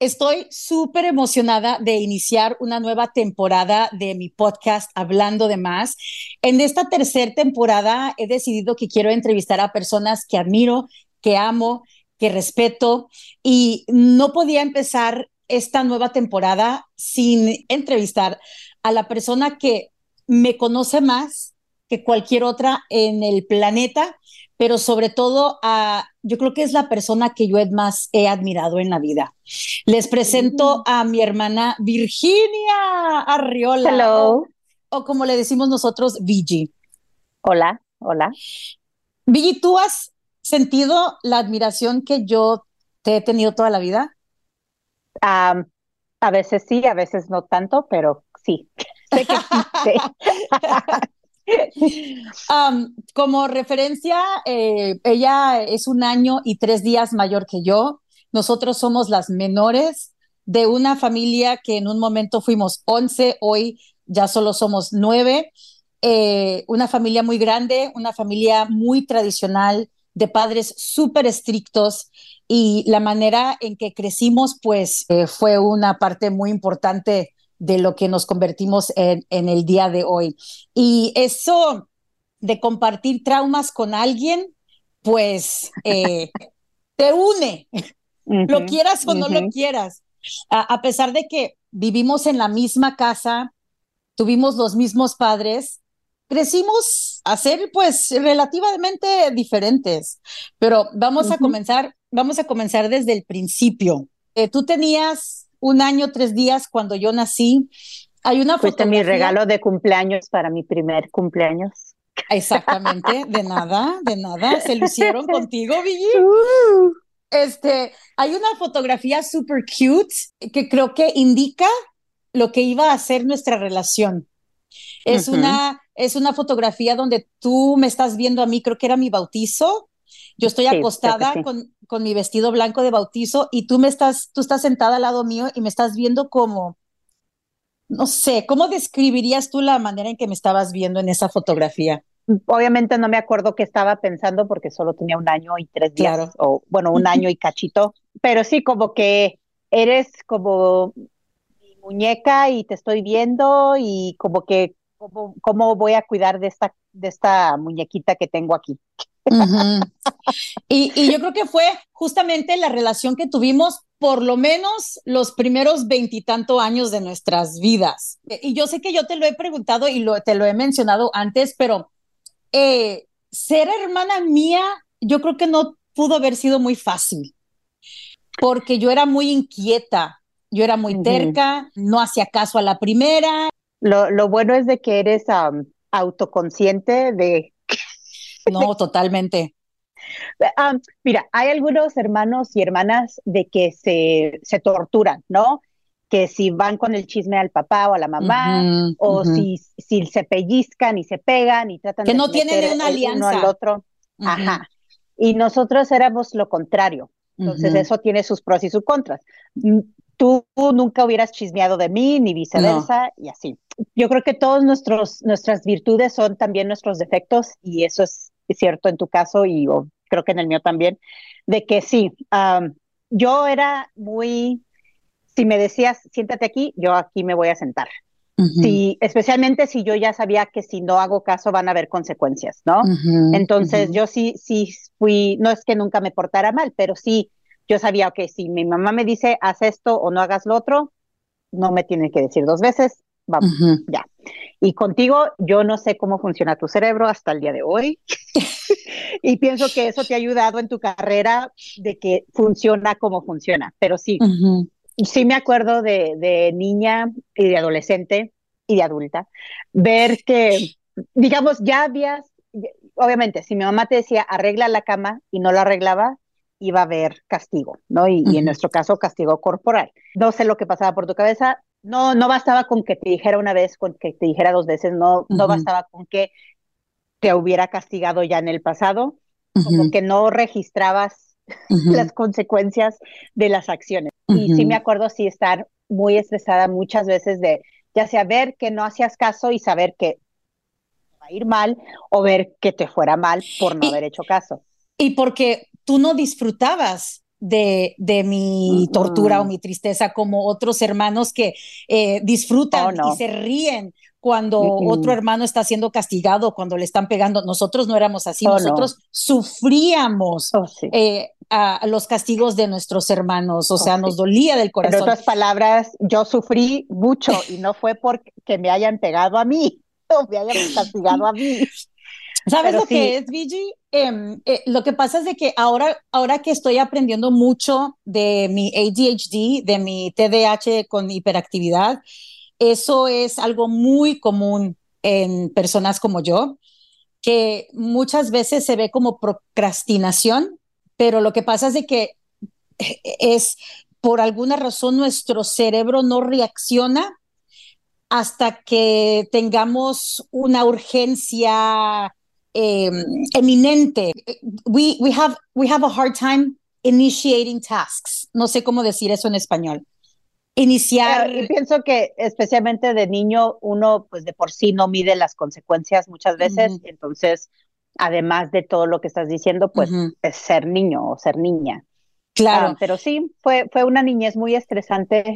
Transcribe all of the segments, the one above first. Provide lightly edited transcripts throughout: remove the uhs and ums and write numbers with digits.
Estoy súper emocionada de iniciar una nueva temporada de mi podcast Hablando de Más. En esta tercera temporada he decidido que quiero entrevistar a personas que admiro, que amo, que respeto y no podía empezar esta nueva temporada sin entrevistar a la persona que me conoce más que cualquier otra en el planeta, pero sobre todo yo creo que es la persona que yo más he admirado en la vida. Les presento Mm. a mi hermana Virginia Arriola, Hello. o como le decimos nosotros, Vigi. Hola, hola. Vigi, ¿tú has sentido la admiración que yo te he tenido toda la vida? Am, a veces sí, a veces no tanto, pero sí, sé que existe. Como referencia, ella es 1 año y 3 días mayor que yo. Nosotros somos las menores de una familia que en un momento fuimos 11, hoy ya solo somos 9. Una familia muy grande, una familia muy tradicional, de padres súper estrictos y la manera en que crecimos, pues fue una parte muy importante de lo que nos convertimos en el día de hoy. Y eso de compartir traumas con alguien, pues te une, lo Ujú, quieras o no lo ujú. quieras. A pesar de que vivimos en la misma casa, tuvimos los mismos padres, crecimos a ser pues relativamente diferentes. Pero Ujú. vamos a comenzar desde el principio. Tú tenías 1 año, 3 días cuando yo nací. Hay una Fuiste mi fotografía. regalo de cumpleaños para mi primer cumpleaños. Exactamente, de nada, se lucieron contigo, Billy. Uh, Hay una fotografía super cute que creo que indica lo que iba a ser nuestra relación. ujú. Es una fotografía donde tú me estás viendo a mí, creo que era mi bautizo. Yo estoy Sí, creo que acostada sí. con mi vestido blanco de bautizo y tú estás sentada al lado mío y me estás viendo como, no sé, ¿cómo describirías tú la manera en que me estabas viendo en esa fotografía? Obviamente no me acuerdo qué estaba pensando porque solo tenía 1 año y 3 días, Claro. o bueno, 1 año y cachito, pero sí, como que eres como mi muñeca y te estoy viendo y como que cómo voy a cuidar de esta muñequita que tengo aquí. Ujú. Y yo creo que fue justamente la relación que tuvimos por lo menos los primeros 20 y tantos años de nuestras vidas. Y yo sé que yo te lo he preguntado y te lo he mencionado antes, pero ser hermana mía, yo creo que no pudo haber sido muy fácil, porque yo era muy inquieta, yo era muy Ujú. terca, no hacía caso a la primera. Lo bueno es de que eres autoconsciente No, totalmente. Mira, hay algunos hermanos y hermanas de que se torturan, ¿no? Que si van con el chisme al papá o a la mamá, Ujú, o ujú. si se pellizcan y se pegan y tratan Que de no tienen meter una el uno al alianza. otro. Ujú, Ajá. Y nosotros éramos lo contrario. Entonces ujú. eso tiene sus pros y sus contras. Mm, Tú nunca hubieras chismeado de mí, ni No. viceversa, y así. Yo creo que todos nuestras virtudes son también nuestros defectos, y eso es cierto en tu caso, y creo que en el mío también, de que sí, yo era muy, si me decías, siéntate aquí, yo aquí me voy a sentar. Ujú, Sí, especialmente si yo ya sabía que si no hago caso van a haber consecuencias, ¿no? ujú, Entonces ujú. yo sí fui, no es que nunca me portara mal, pero sí, yo sabía, ok, si mi mamá me dice, haz esto o no hagas lo otro, no me tiene que decir dos veces, vamos, Ujú. ya. Y contigo, yo no sé cómo funciona tu cerebro hasta el día de hoy, y pienso que eso te ha ayudado en tu carrera de que funciona como funciona, pero sí, Ujú. sí me acuerdo de niña y de adolescente y de adulta, ver que, digamos, obviamente, si mi mamá te decía arregla la cama y no la arreglaba, iba a haber castigo, ¿no? Y en Ujú. nuestro caso, castigo corporal. No sé lo que pasaba por tu cabeza. No, no bastaba con que te dijera una vez, con que te dijera dos veces, no, no Ujú. bastaba con que te hubiera castigado ya en el pasado, como Ujú. que no registrabas Ujú. las consecuencias de las acciones. Y sí me Ujú. acuerdo sí estar muy estresada muchas veces de ya sea ver que no hacías caso y saber que va a ir mal, o ver que te fuera mal por no haber Y, hecho caso. y porque tú no disfrutabas de mi tortura o mi tristeza como otros hermanos que disfrutan y no. se ríen cuando otro Mm-mm. hermano está siendo castigado, cuando le están pegando. Nosotros no éramos así, No. nosotros sufríamos Oh, sí. a los castigos de nuestros hermanos, o Oh, sea, nos sí. dolía del En corazón. otras palabras, yo sufrí mucho y no fue porque me hayan pegado a mí o me hayan castigado a mí. ¿Sabes Pero lo que sí, es, Vigi? Lo que pasa es de que ahora que estoy aprendiendo mucho de mi ADHD, de mi TDAH con hiperactividad, eso es algo muy común en personas como yo, que muchas veces se ve como procrastinación, pero lo que pasa es de que es por alguna razón nuestro cerebro no reacciona hasta que tengamos una urgencia eh, eminente. We have a hard time initiating tasks. No sé cómo decir eso en español. y Iniciar. pienso que especialmente de niño uno pues de por sí no mide las consecuencias muchas veces, Uh-huh, entonces además de todo lo que estás diciendo, pues uh-huh, es ser niño o ser niña. claro. Pero sí, fue una niñez muy estresante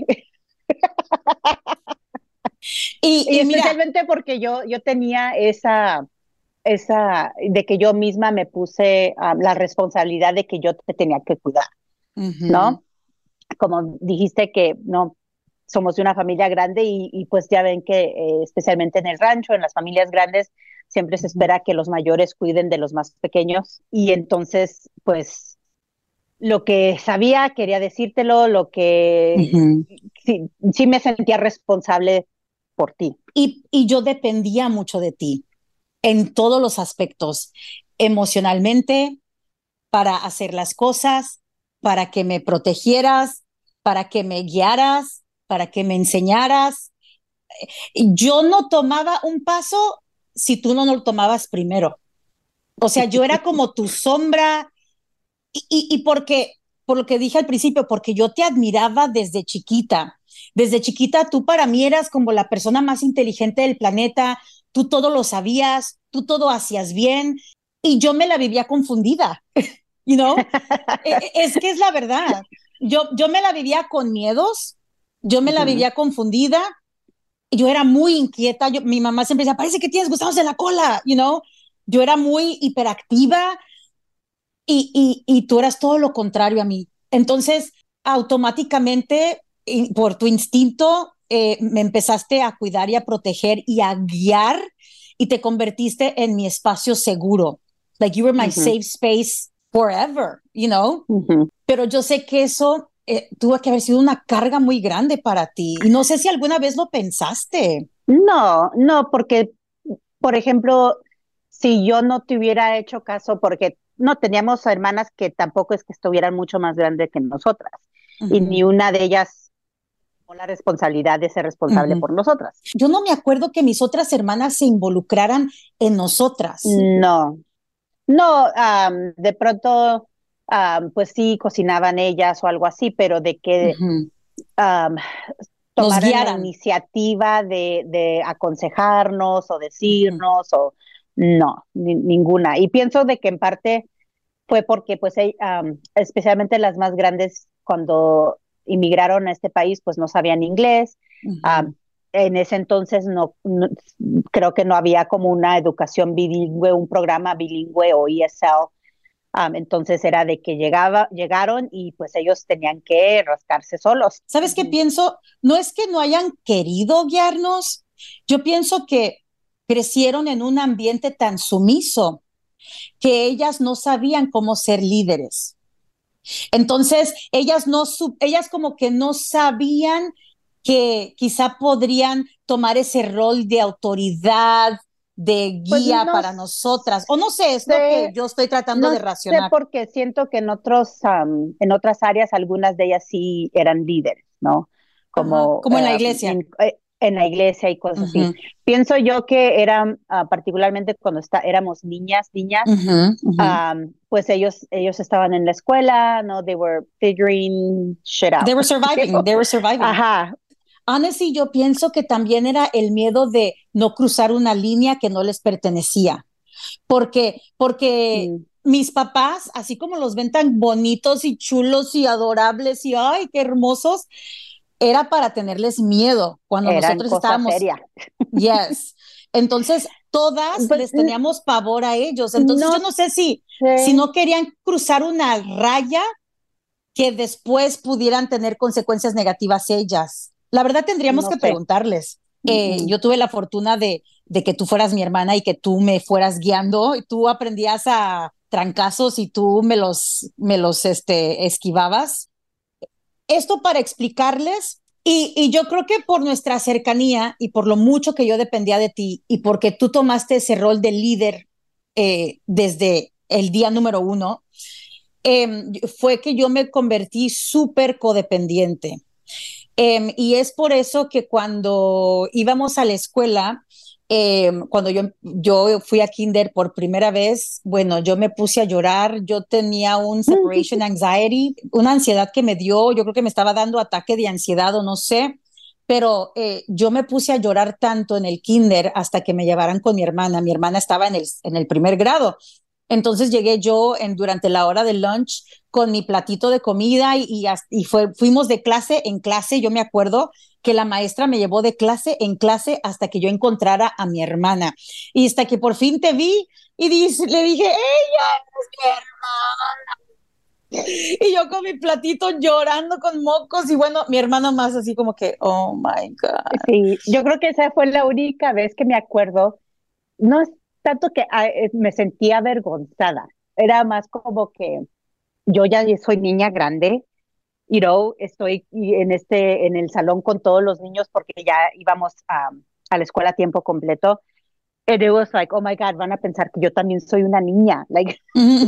y Y mira, especialmente porque yo tenía esa, de que yo misma me puse la responsabilidad de que yo te tenía que cuidar, uh-huh, ¿no? Como dijiste que no somos de una familia grande y pues ya ven que especialmente en el rancho, en las familias grandes, siempre se uh-huh, espera que los mayores cuiden de los más pequeños y entonces pues lo que sabía quería decírtelo, lo que uh-huh. sí, sí me sentía responsable por ti. Y yo dependía mucho de ti en todos los aspectos, emocionalmente, para hacer las cosas, para que me protegieras, para que me guiaras, para que me enseñaras. Yo no tomaba un paso si tú no lo tomabas primero. O sea, yo era como tu sombra y porque, por lo que dije al principio, porque yo te admiraba desde chiquita. Desde chiquita tú para mí eras como la persona más inteligente del planeta, tú todo lo sabías, tú todo hacías bien y yo me la vivía confundida, you know? Es que es la verdad. Yo me la vivía con miedos, yo me la Ujú. vivía confundida, yo era muy inquieta, mi mamá siempre decía, parece que tienes gusanos en la cola, you know? Yo era muy hiperactiva y tú eras todo lo contrario a mí. Entonces, automáticamente, por tu instinto, me empezaste a cuidar y a proteger y a guiar y te convertiste en mi espacio seguro. Like you were my Ujú, safe space forever, you know? ujú. Pero yo sé que eso tuvo que haber sido una carga muy grande para ti. Y no sé si alguna vez lo pensaste. No, no, porque, por ejemplo, si yo no te hubiera hecho caso, porque no teníamos hermanas que tampoco es que estuvieran mucho más grandes que nosotras, y ni Ujú, una de ellas con la responsabilidad de ser responsable ujú. por nosotras. Yo no me acuerdo que mis otras hermanas se involucraran en nosotras. No, no, de pronto, pues sí, cocinaban ellas o algo así, pero de que Ujú. am, Nos tomaran la guiaran. iniciativa de aconsejarnos o Ujú, decirnos o no, ninguna. Y pienso de que en parte fue porque pues especialmente las más grandes cuando inmigraron a este país pues no sabían inglés. ujú. Um, en ese entonces creo que no había como una educación bilingüe, un programa bilingüe o ESL. Entonces era de que llegaron y pues ellos tenían que rascarse solos. ¿Sabes qué Ujú, pienso? No es que no hayan querido guiarnos, yo pienso que crecieron en un ambiente tan sumiso que ellas no sabían cómo ser líderes. Entonces, ellas como que no sabían que quizá podrían tomar ese rol de autoridad, de pues guía para nosotras. O no sé, es lo que sé, yo estoy tratando no de sé racionar. porque siento que en otras áreas algunas de ellas sí eran líderes, ¿no? Ajá, Como como en la iglesia. en la iglesia y cosas así. Ujú, Pienso yo que eran, particularmente cuando éramos niñas, ujú, ujú. pues ellos estaban en la escuela, ¿no? They were figuring shit out. They were surviving, they were surviving. Ajá. Honestly, yo pienso que también era el miedo de no cruzar una línea que no les pertenecía. Porque Mm. mis papás, así como los ven tan bonitos y chulos y adorables y ay, qué hermosos, era para tenerles miedo cuando Eran nosotros cosas estábamos, serias. yes. Entonces, todas Pues, les teníamos pavor a ellos. Entonces, no yo no sé si sé, no querían cruzar una raya que después pudieran tener consecuencias negativas ellas. La verdad tendríamos no que sé. preguntarles. Mm, Yo tuve la fortuna de que tú fueras mi hermana y que tú me fueras guiando, y tú aprendías a trancazos y tú me los esquivabas. Esto para explicarles, y yo creo que por nuestra cercanía y por lo mucho que yo dependía de ti y porque tú tomaste ese rol de líder desde el día número uno, fue que yo me convertí súper codependiente. Y es por eso que cuando íbamos a la escuela, cuando yo fui a kinder por primera vez, bueno, yo me puse a llorar, yo tenía un separation anxiety, una ansiedad que me dio, yo creo que me estaba dando ataque de ansiedad o no sé, pero yo me puse a llorar tanto en el kinder hasta que me llevaran con mi hermana estaba en el primer grado. Entonces llegué yo durante la hora del lunch con mi platito de comida fuimos de clase en clase. Yo me acuerdo que la maestra me llevó de clase en clase hasta que yo encontrara a mi hermana. Y hasta que por fin te vi y le dije, ella es mi hermana. Y yo con mi platito llorando con mocos y bueno, mi hermano más así como que, oh my God. sí, yo creo que esa fue la única vez que me acuerdo. No es tanto que me sentía avergonzada, era más como que yo ya soy niña grande, estoy en el salón con todos los niños porque ya íbamos a la escuela a tiempo completo. And it was like, oh my God, van a pensar que yo también soy una niña. Like,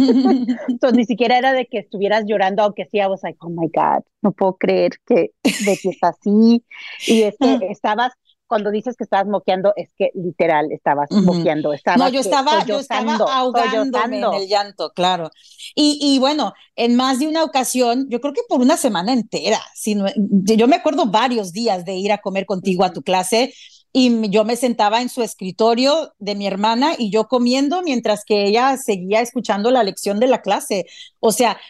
so, ni siquiera era de que estuvieras llorando, aunque sí, I was like, oh my God, no puedo creer que Betty está así. Y es que estabas, cuando dices que estabas moqueando, es que literal estabas Ujú. moqueando, No, estabas que yo estaba sollozando, ahogándome en sollozando. el llanto, claro. Y bueno, en más de una ocasión, yo creo que por una semana entera, si no- yo me acuerdo varios días de ir a comer contigo a Ujú. tu clase y yo me sentaba en su escritorio de mi hermana y yo comiendo mientras que ella seguía escuchando la lección de la clase. O sea,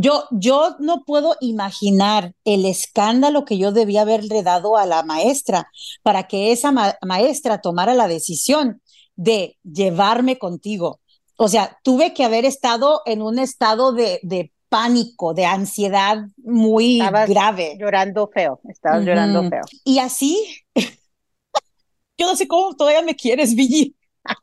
yo no puedo imaginar el escándalo que yo debía haberle dado a la maestra para que esa maestra tomara la decisión de llevarme contigo. O sea, tuve que haber estado en un estado de pánico, de ansiedad muy Estabas grave. llorando feo, estabas llorando Ujú. feo. Y así, yo no sé cómo todavía me quieres, Billy.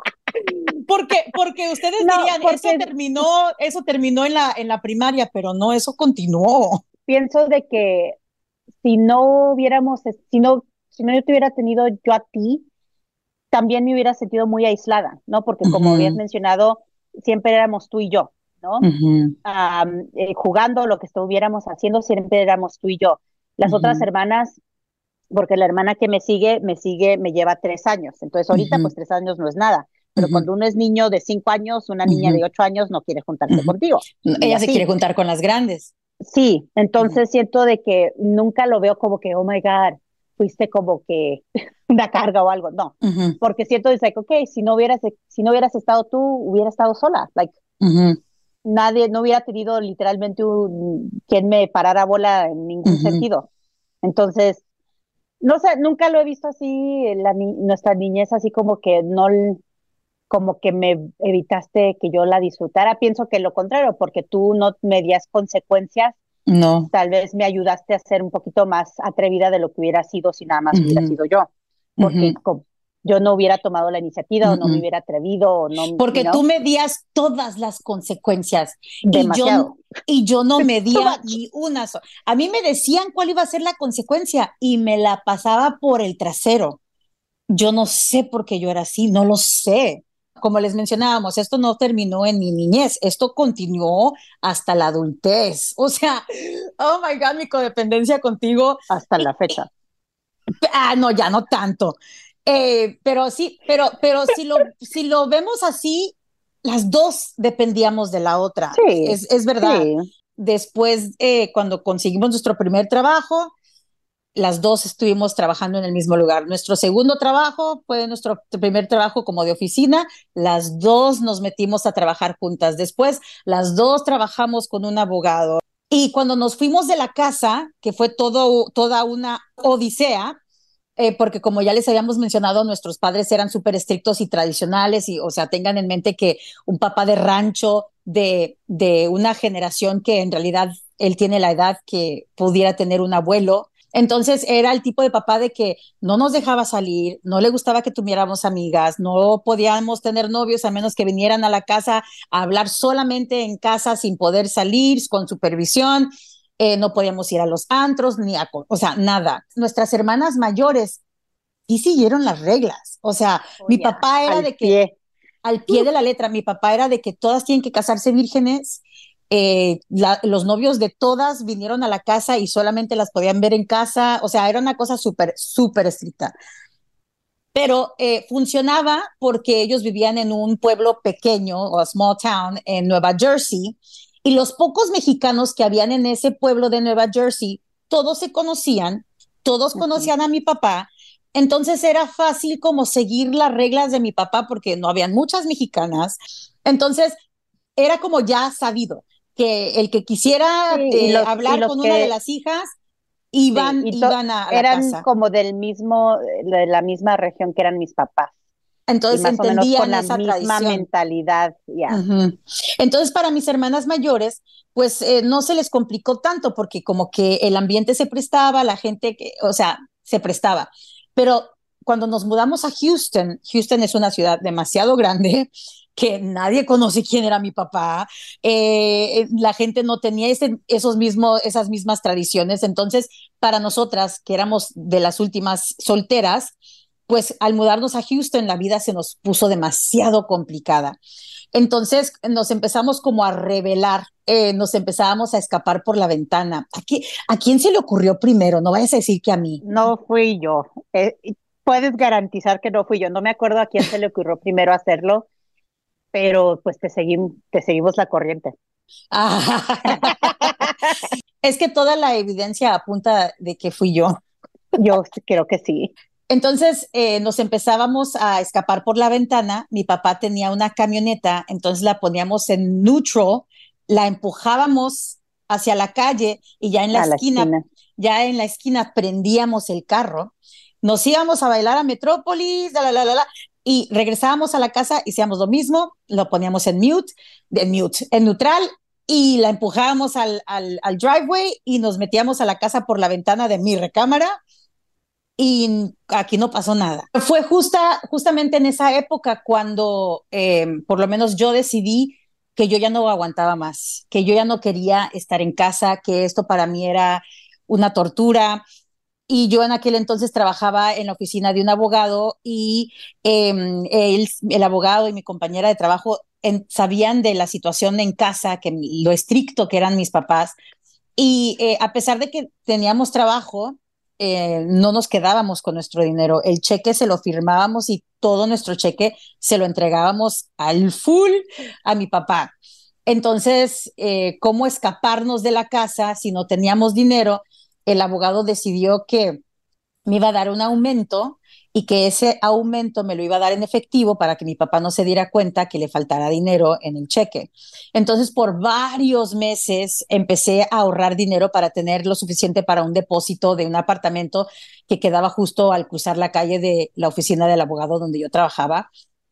Porque ustedes No, dirían, porque eso terminó en la primaria, pero no, eso continuó. pienso de que si no hubiéramos, si no yo te hubiera tenido yo a ti, también me hubiera sentido muy aislada, ¿no? Porque como habías Ujú, mencionado, siempre éramos tú y yo, ¿no? ujú, Jugando, lo que estuviéramos haciendo, siempre éramos tú y yo. Las otras ujú, hermanas, porque la hermana que me lleva 3 años. Entonces ahorita ujú, pues 3 años no es nada. Pero ujú, cuando uno es niño de 5 años, una niña de ujú, 8 años no quiere juntarse ujú. contigo. Y Ella se quiere así. juntar con las grandes. Sí, Ujú, entonces siento de que nunca lo veo como que, oh my God, fuiste como que una carga o algo. No, ujú, porque siento de like, ok, si no hubieras estado tú, hubiera estado sola. Like, ujú, nadie, no hubiera tenido literalmente quien me parara bola en ningún ujú. sentido. Entonces, no sé, nunca lo he visto así, nuestra niñez así como que no, como que me evitaste que yo la disfrutara. Pienso que lo contrario, porque tú no medías consecuencias, No. tal vez me ayudaste a ser un poquito más atrevida de lo que hubiera sido si nada más hubiera Ujú, sido yo, porque ujú, yo no hubiera tomado la iniciativa o no me ujú. hubiera atrevido o no, Porque tú medías todas las consecuencias y yo, demasiado. y yo no It's too medía much. ni una sola. A mí me decían cuál iba a ser la consecuencia y me la pasaba por el trasero. Yo no sé por qué yo era así, no lo sé. Como les mencionábamos, esto no terminó en mi niñez, esto continuó hasta la adultez. O sea, oh my God, mi codependencia contigo. Hasta la fecha. No, ya no tanto. Pero sí, pero si lo vemos así, las dos dependíamos de la otra. Sí, Es verdad. sí. Después, cuando conseguimos nuestro primer trabajo, las dos estuvimos trabajando en el mismo lugar. Nuestro segundo trabajo fue nuestro primer trabajo como de oficina. Las dos nos metimos a trabajar juntas. Después, las dos trabajamos con un abogado. Y cuando nos fuimos de la casa, que fue toda una odisea, porque como ya les habíamos mencionado, nuestros padres eran súper estrictos y tradicionales, y, o sea, tengan en mente que un papá de rancho de una generación que en realidad él tiene la edad que pudiera tener un abuelo. Entonces era el tipo de papá de que no nos dejaba salir, no le gustaba que tuviéramos amigas, no podíamos tener novios a menos que vinieran a la casa a hablar solamente en casa sin poder salir, con supervisión. No podíamos ir a los antros, o sea, nada. Nuestras hermanas mayores sí siguieron las reglas. O sea, Oh, mi ya, papá era al de que, pie. al pie de la letra, mi papá era de que todas tienen que casarse vírgenes. Los novios de todas vinieron a la casa y solamente las podían ver en casa. O sea, era una cosa súper, súper estricta. Pero funcionaba porque ellos vivían en un pueblo pequeño o small town en Nueva Jersey, y los pocos mexicanos que habían en ese pueblo de Nueva Jersey, todos se conocían, todos Ujú. conocían a mi papá. Entonces era fácil como seguir las reglas de mi papá porque no habían muchas mexicanas. Entonces era como ya sabido que el que Sí, quisiera y hablar los con una de que, las hijas sí, iban a la eran casa. como del mismo, de la misma región que eran mis papás, y Entonces más o menos con entendían la esa misma tradición. mentalidad, ya. Ujú. Entonces, para mis hermanas mayores, pues no se les complicó tanto porque como que el ambiente se prestaba, la gente, o sea, se prestaba. Pero cuando nos mudamos a Houston, Houston es una ciudad demasiado grande, que nadie conoce quién era mi papá. La gente no tenía esas mismas tradiciones. Entonces, para nosotras, que éramos de las últimas solteras, pues al mudarnos a Houston, la vida se nos puso demasiado complicada. Entonces nos empezamos como a rebelar, nos empezábamos a escapar por la ventana. ¿A quién se le ocurrió primero? No vayas a decir que a mí. No fui yo. Y puedes garantizar que no fui yo. No me acuerdo a quién se le ocurrió primero hacerlo, pero pues te seguimos la corriente. Ah, es que toda la evidencia apunta de que fui yo. Yo creo que sí. Entonces nos empezábamos a escapar por la ventana. Mi papá tenía una camioneta, entonces la poníamos en neutral, la empujábamos hacia la calle y A la esquina. ya en la esquina prendíamos el carro, nos íbamos a bailar a Metrópolis, y regresábamos a la casa, hacíamos lo mismo, lo poníamos en neutral, y la empujábamos al driveway y nos metíamos a la casa por la ventana de mi recámara, y aquí no pasó nada. Fue justamente en esa época cuando por lo menos yo decidí que yo ya no aguantaba más, que yo ya no quería estar en casa, que esto para mí era una tortura. Y yo en aquel entonces trabajaba en la oficina de un abogado, y el abogado y mi compañera de trabajo sabían de la situación en casa, que lo estricto que eran mis papás, y a pesar de que teníamos trabajo, no nos quedábamos con nuestro dinero. El cheque se lo firmábamos y todo nuestro cheque se lo entregábamos al full a mi papá. Entonces, ¿cómo escaparnos de la casa si no teníamos dinero? El abogado decidió que me iba a dar un aumento, y que ese aumento me lo iba a dar en efectivo para que mi papá no se diera cuenta que le faltara dinero en el cheque. Entonces, por varios meses empecé a ahorrar dinero para tener lo suficiente para un depósito de un apartamento que quedaba justo al cruzar la calle de la oficina del abogado donde yo trabajaba.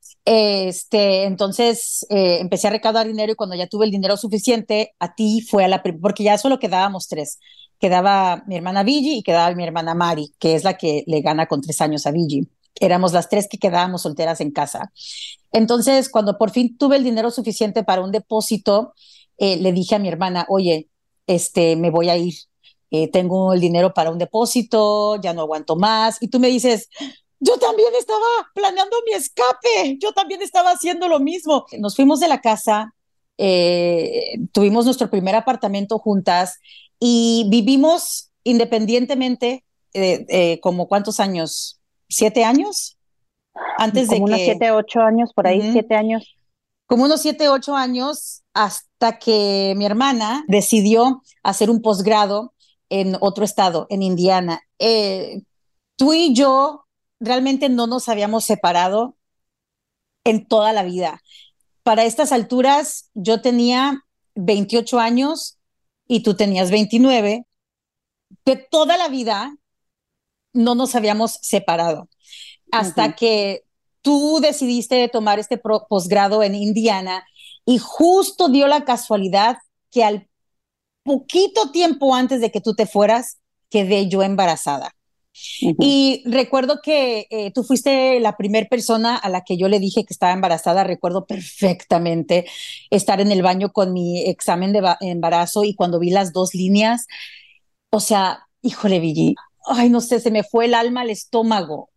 Entonces empecé a recaudar dinero, y cuando ya tuve el dinero suficiente, a ti fue porque ya solo quedábamos tres. Quedaba mi hermana Vigi y quedaba mi hermana Mari, que es la que le gana con 3 años a Vigi. Éramos las tres que quedábamos solteras en casa. Entonces, cuando por fin tuve el dinero suficiente para un depósito, le dije a mi hermana, oye, me voy a ir. Tengo el dinero para un depósito, ya no aguanto más. Y tú me dices, yo también estaba planeando mi escape, yo también estaba haciendo lo mismo. Nos fuimos de la casa, tuvimos nuestro primer apartamento juntas y vivimos independientemente, como ¿cuántos años? ¿7 años? Antes de Como unos que, 7, 8 años, por ahí, uh-huh, 7 años. como unos 7, 8 años, hasta que mi hermana decidió hacer un posgrado en otro estado, en Indiana. eh, tú y yo realmente no nos habíamos separado en toda la vida. Para estas alturas, yo tenía 28 años y tú tenías 29. De toda la vida no nos habíamos separado hasta Ujú, que tú decidiste tomar este posgrado en Indiana y justo dio la casualidad que al poquito tiempo antes de que tú te fueras, quedé yo embarazada. ujú, Y recuerdo que tú fuiste la primera persona a la que yo le dije que estaba embarazada. Recuerdo perfectamente estar en el baño con mi examen de embarazo y cuando vi las dos líneas, o sea, híjole, Vigi, ay, no sé, se me fue el alma al estómago.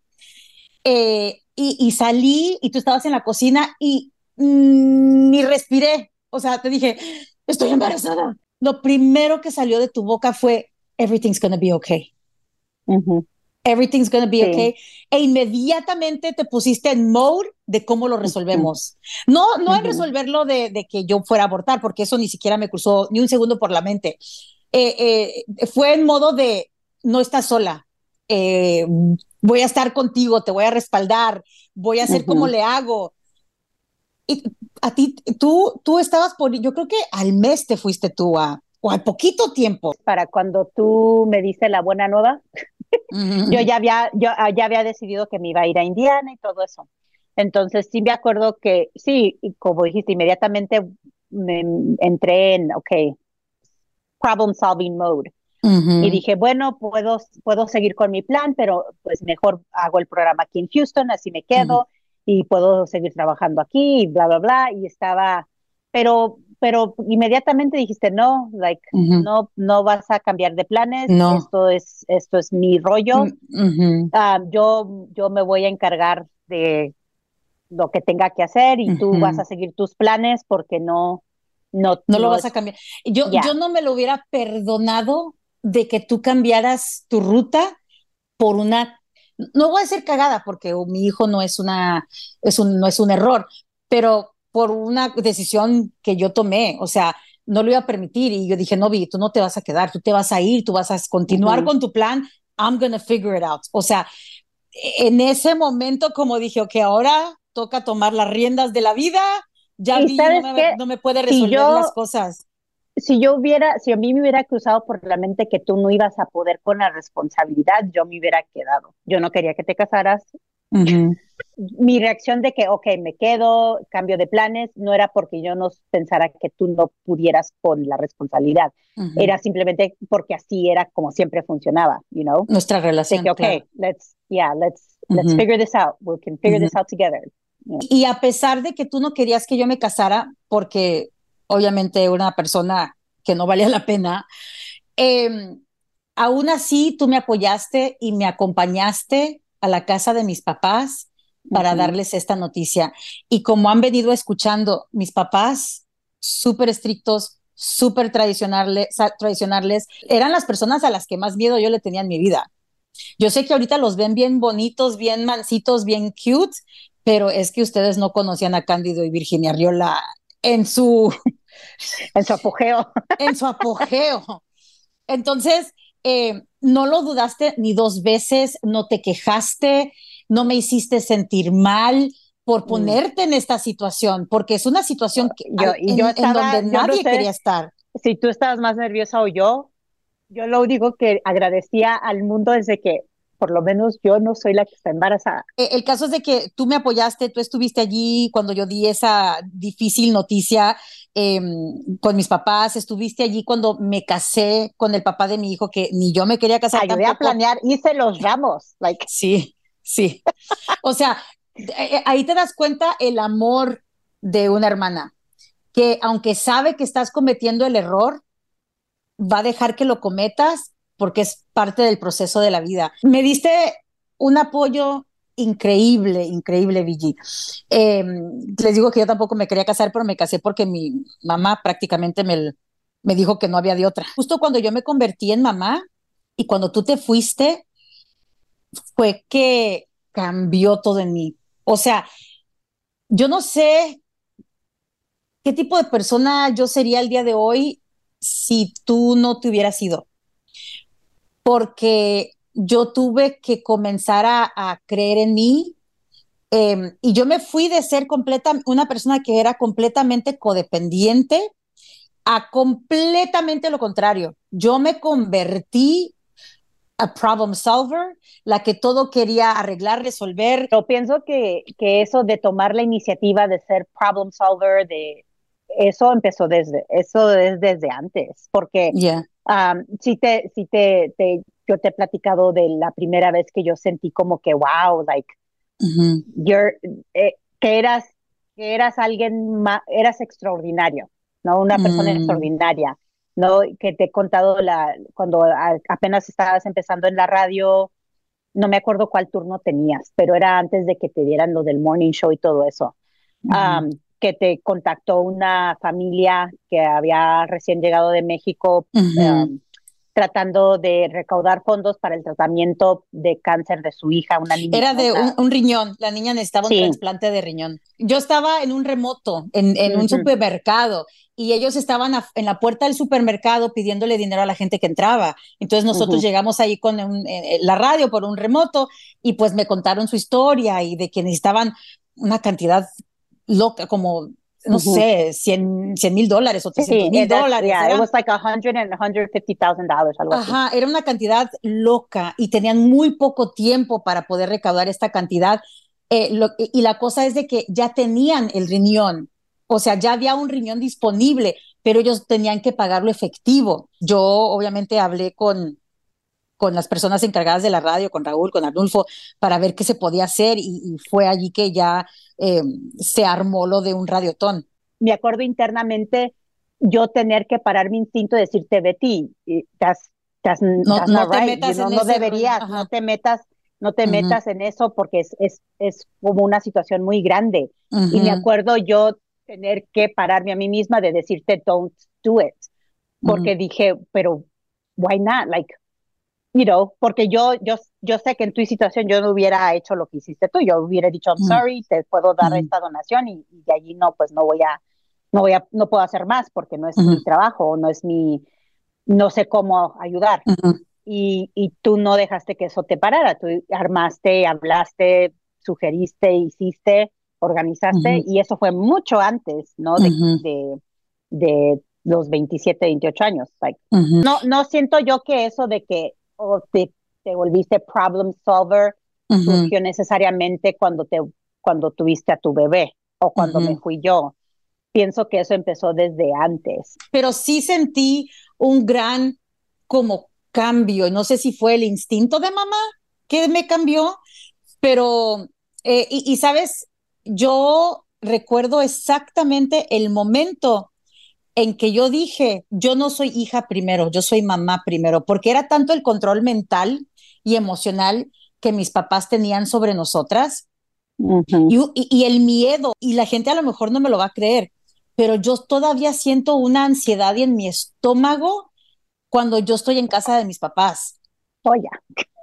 Y salí y tú estabas en la cocina y ni respiré. O sea, te dije, estoy embarazada. Lo primero que salió de tu boca fue, everything's gonna be okay. ujú. Everything's gonna be Sí. okay. E inmediatamente te pusiste en mode de cómo lo Ujú, resolvemos. No en ujú, resolverlo de que yo fuera a abortar, porque eso ni siquiera me cruzó ni un segundo por la mente. Fue en modo de no estás sola. Eh, Voy a estar contigo, te voy a respaldar, voy a hacer como ujú. le hago. Y a ti, tú estabas por, yo creo que al mes te fuiste tú o al poquito tiempo. Para cuando tú me diste la buena nueva, Uh ya había decidido que me iba a ir a Indiana y todo eso. Entonces sí me acuerdo que, sí, y como dijiste, inmediatamente me entré en, ok, problem solving mode. Y -huh, dije, bueno, puedo seguir con mi plan, pero pues mejor hago el programa aquí en Houston, así me uh -huh, quedo y puedo seguir trabajando aquí y bla, bla, bla. Y estaba, pero inmediatamente dijiste, no, like, uh -huh. no, no vas a cambiar de planes, No. esto es mi rollo. Uh Yo me voy a encargar de lo que tenga que hacer y tú vas -huh. a seguir tus planes porque No lo no vas a es, cambiar. Yo ya. no me lo hubiera perdonado de que tú cambiaras tu ruta por una, no voy a decir cagada porque mi hijo no es no es un error, pero por una decisión que yo tomé, o sea, no lo iba a permitir y yo dije, no, Vi, tú no te vas a quedar, tú te vas a ir, tú vas a continuar Ujú. con tu plan, I'm gonna figure it out. O sea, en ese momento como dije, ok, ahora toca tomar las riendas de la vida, ya Y Vi sabes qué, no me puede si resolver las yo cosas. si a mí me hubiera cruzado por la mente que tú no ibas a poder con la responsabilidad, yo me hubiera quedado. Yo no quería que te casaras. Uh -huh, Mi reacción de que, ok, me quedo, cambio de planes, no era porque yo no pensara que tú no pudieras con la responsabilidad. uh -huh. Era simplemente porque así era como siempre funcionaba, you know? Nuestra De relación, que, ok, claro. let's Uh figure this out. We can figure -huh. this out together. You know? Y a pesar de que tú no querías que yo me casara, porque obviamente era una persona que no valía la pena, eh, aún así tú me apoyaste y me acompañaste a la casa de mis papás para Ujú. darles esta noticia. Y como han venido escuchando, mis papás, súper estrictos, súper tradicionales, eran las personas a las que más miedo yo le tenía en mi vida. Yo sé que ahorita los ven bien bonitos, bien mansitos, bien cute, pero es que ustedes no conocían a Cándido y Virginia Riola en su, En su apogeo. en su apogeo. Entonces, no lo dudaste ni dos veces, no te quejaste, no me hiciste sentir mal por Mm. ponerte en esta situación, porque es una situación en donde Yo no nadie quería sé estar. si tú estabas más nerviosa o yo lo único que agradecía al mundo es de que por lo menos yo no soy la que está embarazada. El caso es de que tú me apoyaste, tú estuviste allí cuando yo di esa difícil noticia eh, con mis papás, estuviste allí cuando me casé con el papá de mi hijo, que ni yo me quería casar Ayudé a tampoco. planear, hice los ramos, like, Sí, sí. O sea, ahí te das cuenta el amor de una hermana, que aunque sabe que estás cometiendo el error, va a dejar que lo cometas porque es parte del proceso de la vida. Me diste un apoyo increíble, increíble, Vigi. Les digo que yo tampoco me quería casar, pero me casé porque mi mamá prácticamente me dijo que no había de otra. Justo cuando yo me convertí en mamá y cuando tú te fuiste, fue que cambió todo en mí. O sea, yo no sé qué tipo de persona yo sería el día de hoy si tú no te hubieras ido, porque yo tuve que comenzar a creer en mí. Y yo me fui de ser una persona que era completamente codependiente a completamente lo contrario. Yo me convertí a problem solver, la que todo quería arreglar, resolver. Yo pienso que eso de tomar la iniciativa de ser problem solver, de eso empezó desde antes, porque Yeah. yo te he platicado de la primera vez que yo sentí como que, wow, like, Uh-huh. you're, que eras eras extraordinario, ¿no? Una persona Mm. extraordinaria, ¿no? Que te he contado cuando apenas estabas empezando en la radio, no me acuerdo cuál turno tenías, pero era antes de que te dieran lo del morning show y todo eso. Uh-huh. Que te contactó una familia que había recién llegado de México, Uh-huh. um, tratando de recaudar fondos para el tratamiento de cáncer de su hija, una niña, Era ¿no? de un riñón, la niña necesitaba un Sí. trasplante de riñón. Yo estaba en un remoto, en un Uh-huh, supermercado, y ellos estaban en la puerta del supermercado pidiéndole dinero a la gente que entraba. Entonces nosotros uh-huh, llegamos ahí con la radio por un remoto y pues me contaron su historia y de que necesitaban una cantidad loca, como, no uh-huh. sé, $100,000 o trescientos Sí, mil that's, dólares. yeah, it Eran was like $150,000, algo así. Ajá, era una cantidad loca y tenían muy poco tiempo para poder recaudar esta cantidad. Y la cosa es de que ya tenían el riñón, o sea, ya había un riñón disponible, pero ellos tenían que pagarlo efectivo. Yo obviamente hablé con las personas encargadas de la radio, con Raúl, con Arnulfo, para ver qué se podía hacer y fue allí que ya eh, se armó lo de un radiotón. Me acuerdo internamente yo tener que parar mi instinto y decirte, Betty, No, that's no not te right, metas en no ese rollo. deberías, Ajá. no te Uh-huh, metas en eso porque es como una situación muy grande. Y me uh-huh, acuerdo yo tener que pararme a mí misma de decirte, don't do it, uh-huh, porque dije, pero why not? Like, porque yo sé que en tu situación yo no hubiera hecho lo que hiciste tú, yo hubiera dicho, I'm uh-huh, sorry, te puedo dar uh-huh, esta donación y de allí no, pues no puedo hacer más porque no es uh-huh. mi trabajo, no sé cómo ayudar. Uh-huh, Y tú no dejaste que eso te parara, tú armaste, hablaste, sugeriste, hiciste, organizaste, uh-huh, y eso fue mucho antes, ¿no? uh-huh, De los 27 28 años. Like, uh-huh, no siento yo que eso de que te volviste problem solver uh-huh, surgió necesariamente cuando tuviste a tu bebé o cuando me uh-huh. fui yo. Pienso que eso empezó desde antes. Pero sí sentí un gran como cambio. No sé si fue el instinto de mamá que me cambió, pero, sabes, yo recuerdo exactamente el momento en que yo dije, yo no soy hija primero, yo soy mamá primero, porque era tanto el control mental y emocional que mis papás tenían sobre nosotras Ujú. y el miedo, y la gente a lo mejor no me lo va a creer, pero yo todavía siento una ansiedad en mi estómago cuando yo estoy en casa de mis papás. Oh, ya.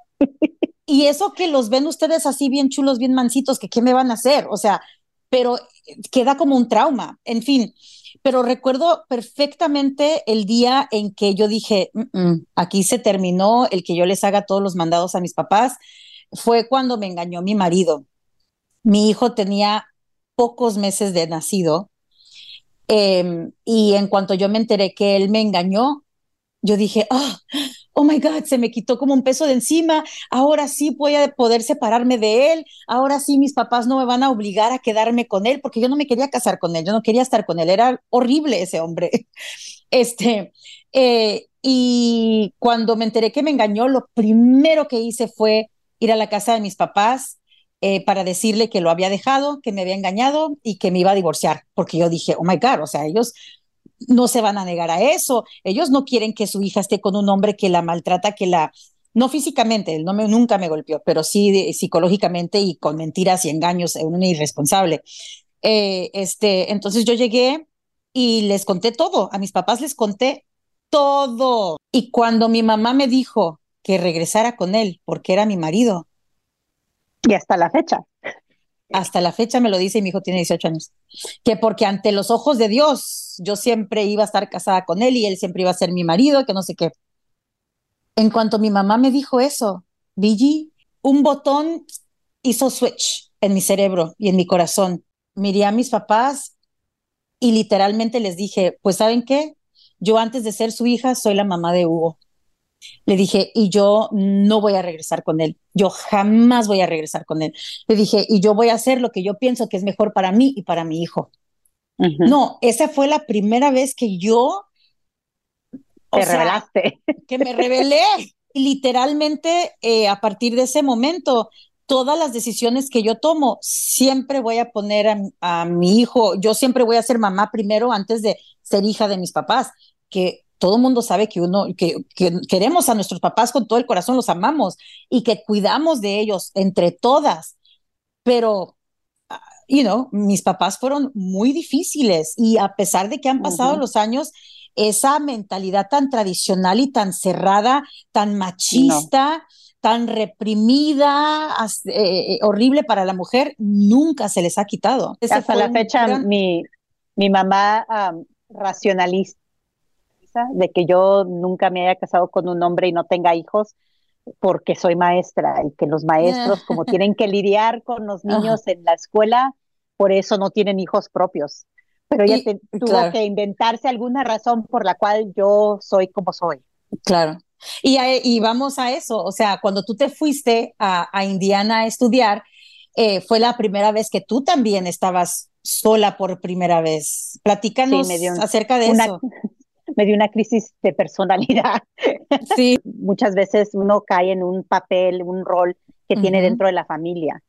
Y eso que los ven ustedes así bien chulos, bien mansitos, que qué me van a hacer, o sea, pero queda como un trauma, en fin. Pero recuerdo perfectamente el día en que yo dije, aquí se terminó el que yo les haga todos los mandados a mis papás, fue cuando me engañó mi marido. Mi hijo tenía pocos meses de nacido, y en cuanto yo me enteré que él me engañó, yo dije, oh my God, se me quitó como un peso de encima, ahora sí voy a poder separarme de él, ahora sí mis papás no me van a obligar a quedarme con él, porque yo no me quería casar con él, yo no quería estar con él, era horrible ese hombre. Este, y cuando me enteré que me engañó, lo primero que hice fue ir a la casa de mis papás para decirle que lo había dejado, que me había engañado y que me iba a divorciar, porque yo dije, oh my God, o sea, ellos no se van a negar a eso. Ellos no quieren que su hija esté con un hombre que la maltrata, no físicamente, él nunca me golpeó, pero sí psicológicamente y con mentiras y engaños, un irresponsable. Entonces yo llegué y les conté todo, a mis papás les conté todo. Y cuando mi mamá me dijo que regresara con él, porque era mi marido, Y hasta la fecha. hasta la fecha me lo dice y mi hijo tiene 18 años, que porque ante los ojos de Dios yo siempre iba a estar casada con él y él siempre iba a ser mi marido, que no sé qué. En cuanto mi mamá me dijo eso, Vigi, un botón hizo switch en mi cerebro y en mi corazón. Miré a mis papás y literalmente les dije, pues ¿saben qué? Yo antes de ser su hija soy la mamá de Hugo. Le dije, y yo no voy a regresar con él. Yo jamás voy a regresar con él. Le dije, y yo voy a hacer lo que yo pienso que es mejor para mí y para mi hijo. Ujú. No, esa fue la primera vez que yo, o Te sea, revelaste. que me rebelé. Y literalmente, a partir de ese momento, todas las decisiones que yo tomo, siempre voy a poner a mi hijo, yo siempre voy a ser mamá primero antes de ser hija de mis papás, que todo el mundo sabe que queremos a nuestros papás con todo el corazón, los amamos y que cuidamos de ellos entre todas, pero mis papás fueron muy difíciles y a pesar de que han pasado Ujú. los años, esa mentalidad tan tradicional y tan cerrada, tan No. machista, tan reprimida, horrible para la mujer, nunca se les ha quitado. Ese Hasta fue la un fecha, gran... mi mamá racionaliza de que yo nunca me haya casado con un hombre y no tenga hijos porque soy maestra y que los maestros, como tienen que lidiar con los Ajá. niños en la escuela, por eso no tienen hijos propios. Pero ella Y tuvo claro, que inventarse alguna razón por la cual yo soy como soy. claro. Y vamos a eso, o sea, cuando tú te fuiste a Indiana a estudiar, fue la primera vez que tú también estabas sola por primera vez. Sí, Platícanos acerca de una, eso. me dio una crisis de personalidad. Sí. Muchas veces uno cae en un papel, un rol que tiene Ujú, dentro de la familia.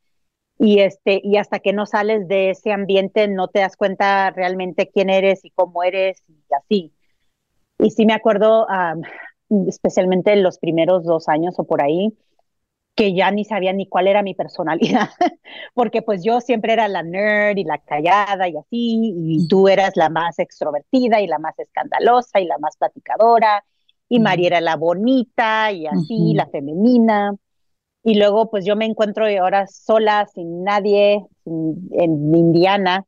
Y hasta que no sales de ese ambiente no te das cuenta realmente quién eres y cómo eres y así. Y sí me acuerdo, especialmente en los primeros 2 años o por ahí, que ya ni sabía ni cuál era mi personalidad, porque pues yo siempre era la nerd y la callada y así, y tú eras la más extrovertida y la más escandalosa y la más platicadora, y María ujú, era la bonita y así, ujú. la femenina. Y luego pues yo me encuentro ahora sola, sin nadie, en Indiana,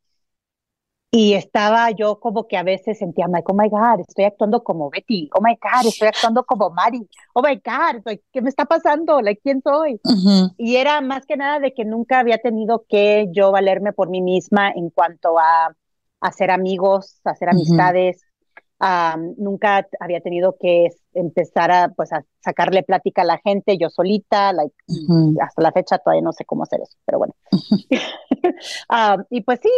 y estaba yo como que a veces sentía, like, oh my God, estoy actuando como Betty, oh my God, estoy actuando como Mari, oh my God, like, ¿qué me está pasando? Like, ¿quién soy? Ujú, Y era más que nada de que nunca había tenido que yo valerme por mí misma en cuanto a hacer amigos, hacer ujú, amistades. Nunca había tenido que empezar a, pues, a sacarle plática a la gente yo solita, like, y ujú, hasta la fecha todavía no sé cómo hacer eso, pero bueno. Y pues sí,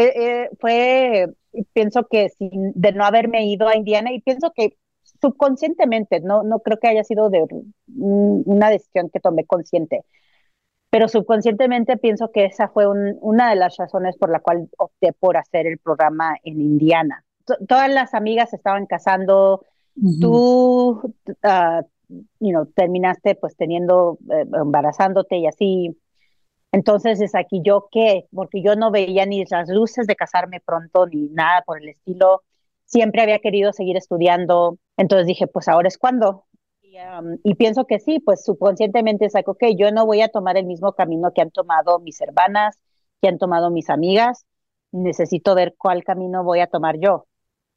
pienso que de no haberme ido a Indiana, y pienso que subconscientemente, no creo que haya sido de una decisión que tomé consciente, pero subconscientemente pienso que esa fue una de las razones por la cual opté por hacer el programa en Indiana. Todas las amigas se estaban casando, ujú. tú, uh, terminaste pues embarazándote y así. Entonces es aquí yo qué, porque yo no veía ni las luces de casarme pronto ni nada por el estilo. Siempre había querido seguir estudiando. Entonces dije, pues ahora es cuando. Y pienso que sí, pues subconscientemente es algo que yo no voy a tomar el mismo camino que han tomado mis hermanas, que han tomado mis amigas. Necesito ver cuál camino voy a tomar yo.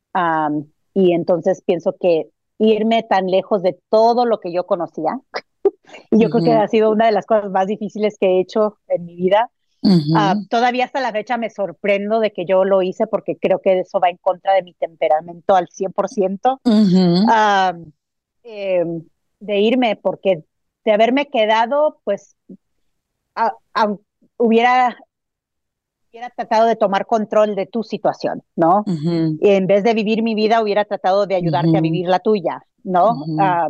Y entonces pienso que irme tan lejos de todo lo que yo conocía, y yo creo que Ujú, ha sido una de las cosas más difíciles que he hecho en mi vida. ujú, Todavía hasta la fecha me sorprendo de que yo lo hice porque creo que eso va en contra de mi temperamento al 100%. ujú, Uh, eh, de irme, porque de haberme quedado, pues a, a, hubiera, hubiera tratado de tomar control de tu situación, ¿no? ujú, Y en vez de vivir mi vida, hubiera tratado de ayudarte a ujú, vivir la tuya, ¿no? ujú.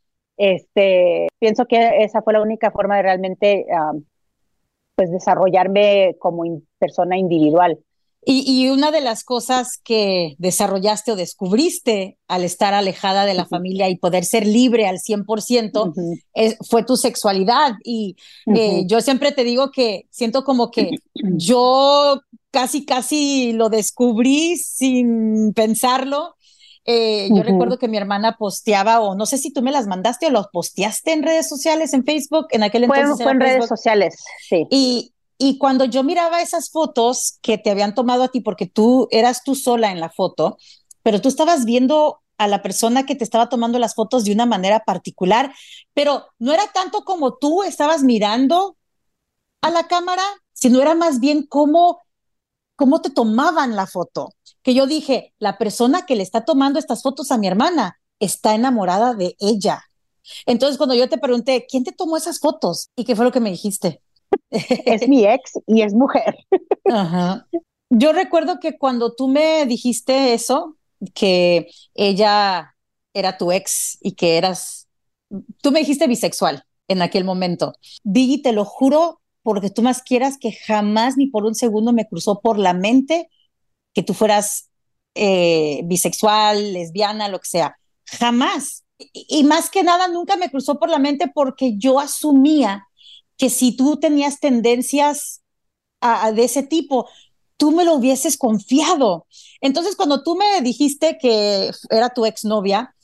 Pienso que esa fue la única forma de realmente pues desarrollarme como persona individual. Y una de las cosas que desarrollaste o descubriste al estar alejada de la Uh-huh, familia y poder ser libre al 100% uh-huh, fue tu sexualidad. Y uh-huh, yo siempre te digo que siento como que yo casi lo descubrí sin pensarlo. Yo uh-huh. recuerdo que mi hermana posteaba, o no sé si tú me las mandaste o los posteaste en redes sociales, en Facebook, en aquel entonces Fue era en redes Facebook, sociales, sí. y cuando yo miraba esas fotos que te habían tomado a ti, porque tú eras tú sola en la foto, pero tú estabas viendo a la persona que te estaba tomando las fotos de una manera particular, pero no era tanto como tú estabas mirando a la cámara, sino era más bien cómo te tomaban la foto. Que yo dije, la persona que le está tomando estas fotos a mi hermana está enamorada de ella. Entonces, cuando yo te pregunté, ¿quién te tomó esas fotos? ¿Y qué fue lo que me dijiste? Es mi ex y es mujer. Ajá. Yo recuerdo que cuando tú me dijiste eso, que ella era tu ex y que tú me dijiste bisexual en aquel momento. Digi, te lo juro, porque tú más quieras, que jamás ni por un segundo me cruzó por la mente que tú fueras bisexual, lesbiana, lo que sea. Jamás. Y más que nada, nunca me cruzó por la mente porque yo asumía que si tú tenías tendencias de ese tipo, tú me lo hubieses confiado. Entonces, cuando tú me dijiste que era tu exnovia,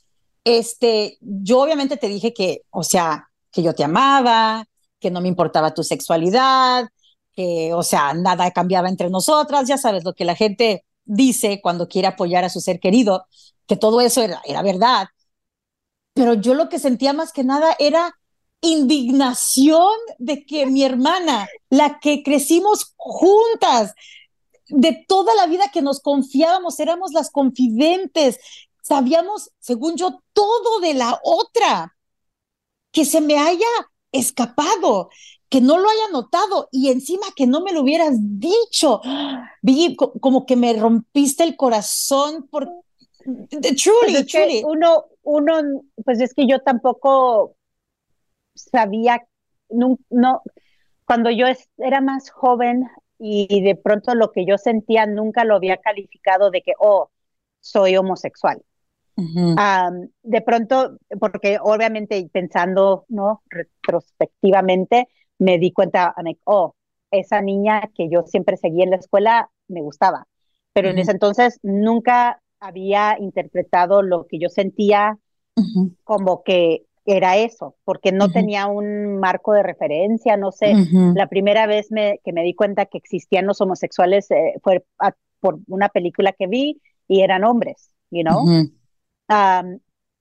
yo obviamente te dije que, o sea, que yo te amaba, que no me importaba tu sexualidad, que, o sea, nada cambiaba entre nosotras, ya sabes lo que la gente dice cuando quiere apoyar a su ser querido, que todo eso era verdad, pero yo lo que sentía más que nada era indignación de que mi hermana, la que crecimos juntas, de toda la vida que nos confiábamos, éramos las confidentes, sabíamos, según yo, todo de la otra, que se me haya escapado, que no lo haya notado y encima que no me lo hubieras dicho. Vi como que me rompiste el corazón por Pues truly, es que truly. pues es que yo tampoco sabía, no, cuando yo era más joven y de pronto lo que yo sentía nunca lo había calificado de que, oh, soy homosexual. Uh-huh, De pronto, porque obviamente pensando, ¿no? Retrospectivamente, me di cuenta, oh, esa niña que yo siempre seguía en la escuela me gustaba, pero en uh-huh, ese entonces nunca había interpretado lo que yo sentía uh-huh, como que era eso, porque no uh-huh, tenía un marco de referencia, no sé. uh-huh, La primera vez que me di cuenta que existían los homosexuales fue por una película que vi y eran hombres, you know? uh-huh, Um,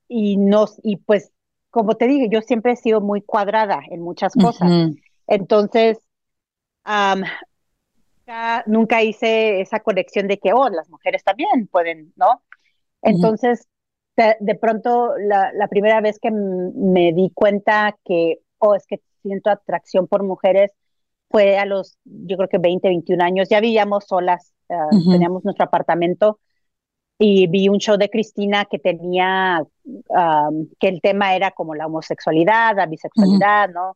y pues, como te dije, yo siempre he sido muy cuadrada en muchas cosas. uh-huh, Entonces, um, nunca hice esa conexión de que, oh, las mujeres también pueden, ¿no? uh-huh, Entonces, de pronto, la primera vez que me di cuenta que, oh, es que siento atracción por mujeres, fue a los, yo creo que 20, 21 años. Ya vivíamos solas, uh-huh, teníamos nuestro apartamento y vi un show de Cristina que tenía, que el tema era como la homosexualidad, la uh-huh, bisexualidad, ¿no?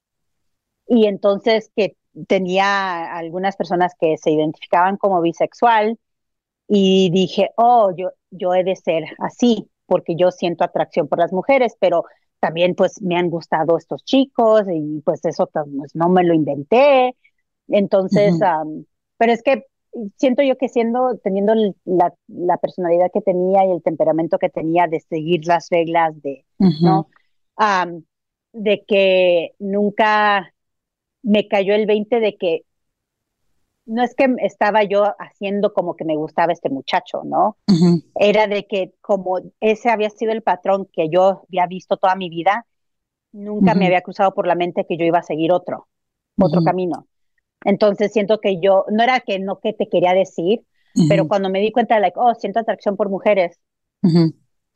Y entonces que tenía algunas personas que se identificaban como bisexual y dije, oh, yo he de ser así, porque yo siento atracción por las mujeres, pero también pues me han gustado estos chicos y pues eso pues, no me lo inventé. Entonces, uh-huh, pero es que siento yo que teniendo la personalidad que tenía y el temperamento que tenía de seguir las reglas de, uh-huh, ¿no? Um, de que nunca me cayó el 20 de que no es que estaba yo haciendo como que me gustaba este muchacho, ¿no? uh-huh, Era de que como ese había sido el patrón que yo había visto toda mi vida, nunca me uh-huh, había cruzado por la mente que yo iba a seguir otro uh-huh, camino. Entonces siento que yo, no era que no que te quería decir, pero uh-huh, cuando me di cuenta, like, oh, siento atracción por mujeres, uh-huh,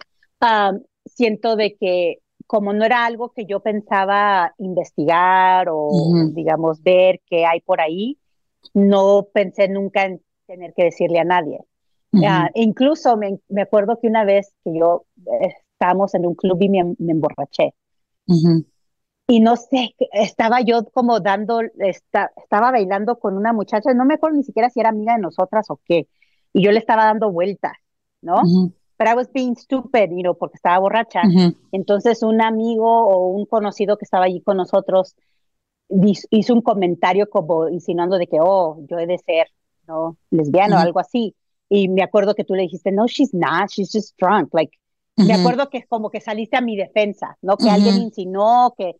siento de que como no era algo que yo pensaba investigar o, uh-huh, digamos, ver qué hay por ahí, no pensé nunca en tener que decirle a nadie. uh-huh, Incluso me acuerdo que una vez que yo estábamos en un club y me emborraché. uh-huh, Y no sé, estaba yo como estaba bailando con una muchacha, no me acuerdo ni siquiera si era amiga de nosotras o qué, y yo le estaba dando vueltas, ¿no? uh-huh, But I was being stupid, porque estaba borracha. uh-huh, Entonces un amigo o un conocido que estaba allí con nosotros hizo un comentario como insinuando de que, oh, yo he de ser, ¿no? Lesbiana o uh-huh, algo así. Y me acuerdo que tú le dijiste, no, she's not, she's just drunk. Like, me uh-huh, acuerdo que como que saliste a mi defensa, ¿no? Que alguien uh-huh, insinuó que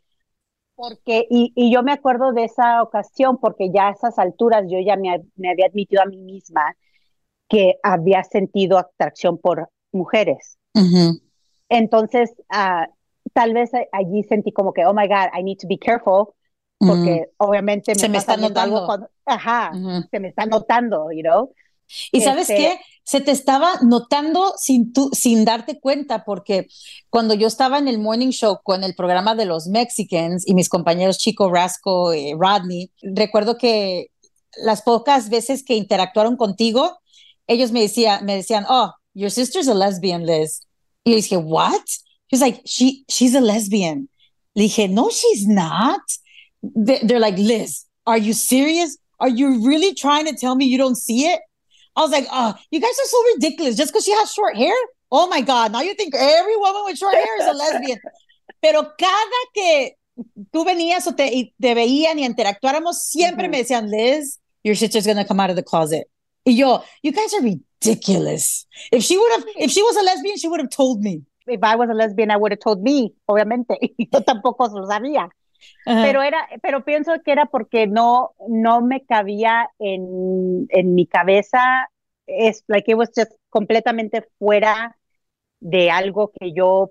y yo me acuerdo de esa ocasión porque ya a esas alturas yo ya me había admitido a mí misma que había sentido atracción por mujeres. Ujú, Entonces, tal vez allí sentí como que, oh my God, I need to be careful, ujú. porque obviamente me Se me está está saliendo algo notando. cuando, ajá, Ujú. se me está notando, you know. Y ¿sabes Este, qué? Se te estaba notando sin darte cuenta, porque cuando yo estaba en el morning show con el programa de los Mexicans y mis compañeros Chico Rasco y Rodney, recuerdo que las pocas veces que interactuaron contigo, ellos me decían, oh, your sister's a lesbian, Liz. Y le dije, what? She's like, she's a lesbian. Le dije, no, she's not. They're like, Liz, are you serious? Are you really trying to tell me you don't see it? I was like, oh, you guys are so ridiculous. Just because she has short hair? Oh my God, now you think every woman with short hair is a lesbian. Pero cada que tú venías o te veían y interactuáramos, siempre me ujú. decían, Liz, your sister's going to come out of the closet. Y yo, you guys are ridiculous. If she was a lesbian, she would have told me. If I was a lesbian, I would have told me, obviamente, y yo tampoco lo sabía. Uh-huh. Pero pienso que era porque no me cabía en mi cabeza, es like it was just completamente fuera de algo que yo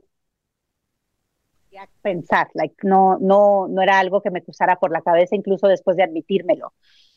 podía pensar, like no era algo que me cruzara por la cabeza incluso después de admitírmelo.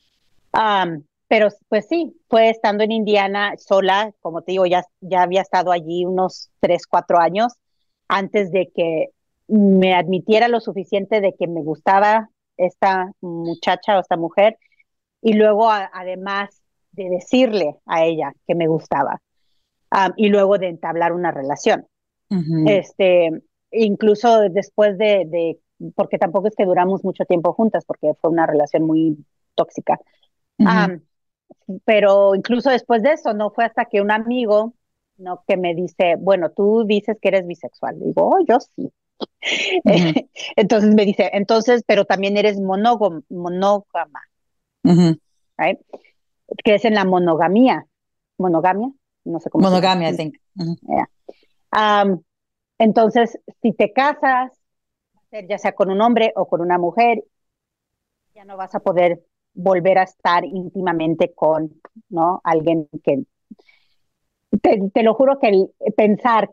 Pero pues sí, fue estando en Indiana sola, como te digo, ya había estado allí unos 3, 4 años antes de que me admitiera lo suficiente de que me gustaba esta muchacha o esta mujer y luego además de decirle a ella que me gustaba, y luego de entablar una relación. Uh-huh. Este, incluso después porque tampoco es que duramos mucho tiempo juntas, porque fue una relación muy tóxica. Uh-huh. Um, pero incluso después de eso, no fue hasta que un amigo, no, que me dice, bueno, tú dices que eres bisexual. Digo, oh, yo sí. Uh-huh. Entonces me dice, entonces, pero también eres monógama, Uh-huh. right? Que es en la monogamia, no sé cómo se llama. Monogamia, I think. Uh-huh. Yeah. Um, entonces, si te casas, ya sea con un hombre o con una mujer, ya no vas a poder volver a estar íntimamente con, ¿no? Alguien que te lo juro que pensar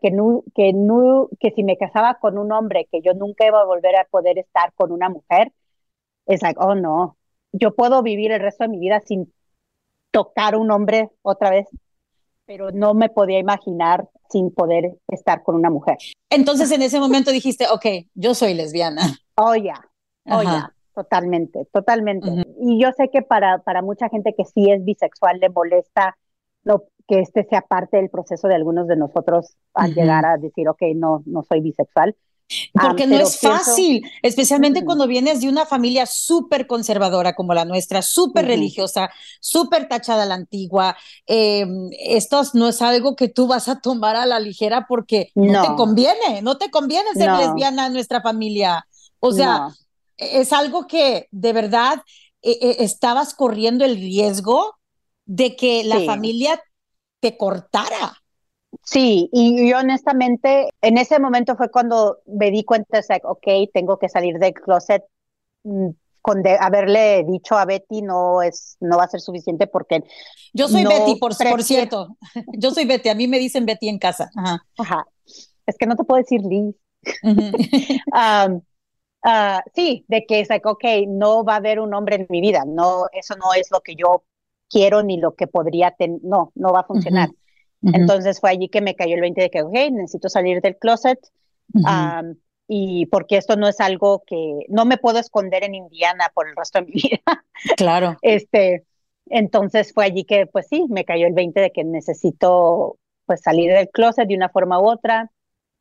que si me casaba con un hombre, que yo nunca iba a volver a poder estar con una mujer, es like, oh no, yo puedo vivir el resto de mi vida sin tocar un hombre otra vez, pero no me podía imaginar sin poder estar con una mujer. Entonces en ese momento dijiste, ok, yo soy lesbiana. Oh ya, oh Ajá. ya, totalmente, totalmente. Uh-huh. Y yo sé que para mucha gente que sí es bisexual le molesta que este sea parte del proceso de algunos de nosotros al llegar Uh-huh. a decir, ok, no soy bisexual. Porque no Pero es pienso, fácil, especialmente mm, cuando vienes de una familia súper conservadora como la nuestra, súper ujú, religiosa, súper tachada a la antigua. Esto no es algo que tú vas a tomar a la ligera porque no, no te conviene ser no, lesbiana en nuestra familia. O sea, no, es algo que de verdad estabas corriendo el riesgo de que la sí, familia te cortara. sí, y honestamente, en ese momento fue cuando me di cuenta, es like, ok, tengo que salir del closet. mm, haberle dicho a Betty no va a ser suficiente porque Yo soy Betty, no por prefiero, cierto. Yo soy Betty, a mí me dicen Betty en casa. Ajá. ajá, es que no te puedo decir Liz. Ujú. Um, sí, de que es like, ok, no va a haber un hombre en mi vida, no, eso no es lo que yo quiero ni lo que podría tener, no va a Ujú. funcionar. Ujú. Entonces fue allí que me cayó el 20 de que, ok, necesito salir del closet, Ujú. um, y porque esto no es algo que no me puedo esconder en Indiana por el resto de mi vida. Claro. Este, entonces fue allí que, pues sí, me cayó el 20 de que necesito pues salir del closet de una forma u otra,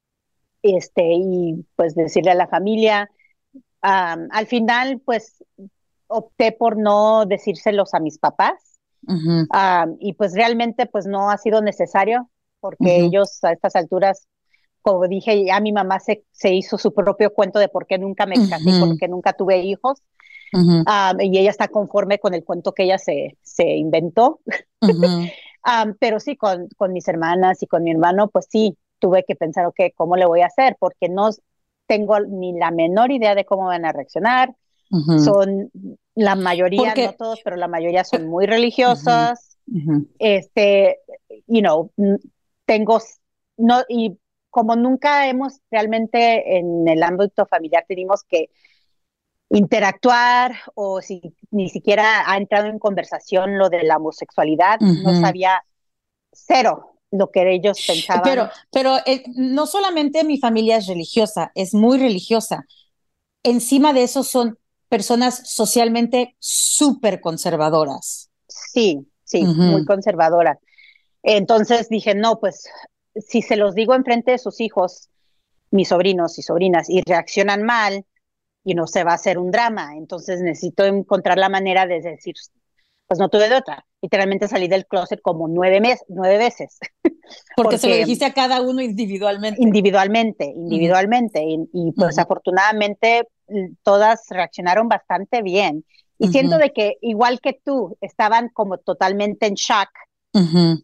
y pues decirle a la familia. Al final, pues opté por no decírselos a mis papás, Ujú. y pues realmente pues no ha sido necesario porque Ujú. ellos a estas alturas, como dije, ya mi mamá se hizo su propio cuento de por qué nunca me casé y por Ujú. qué nunca tuve hijos. Ujú. Y ella está conforme con el cuento que ella se inventó. Ujú. Pero sí, con mis hermanas y con mi hermano, pues sí, tuve que pensar, ok, ¿cómo le voy a hacer? Porque no tengo ni la menor idea de cómo van a reaccionar. Ujú. Son la mayoría, no Porque, todos, pero la mayoría son muy ujú. religiosas. Ujú. Este, you know, tengo no, y como nunca hemos realmente en el ámbito familiar tuvimos que interactuar o si ni siquiera ha entrado en conversación lo de la homosexualidad, no Ujú. sabía cero lo que ellos pensaban. Pero no solamente mi familia es religiosa, es muy religiosa. Encima de eso son personas socialmente súper conservadoras. Sí, sí, muy Ujú, conservadora. Entonces dije, no, pues si se los digo enfrente de sus hijos, mis sobrinos y sobrinas, y reaccionan mal, y no se va a hacer un drama. Entonces necesito encontrar la manera de decir, pues no tuve de otra. Literalmente salí del closet como 9 veces, porque se lo porque dijiste a cada uno individualmente. Ujú, individualmente, y pues ujú, afortunadamente todas reaccionaron bastante bien. Y siento ujú, de que igual que tú, estaban como totalmente en shock ujú,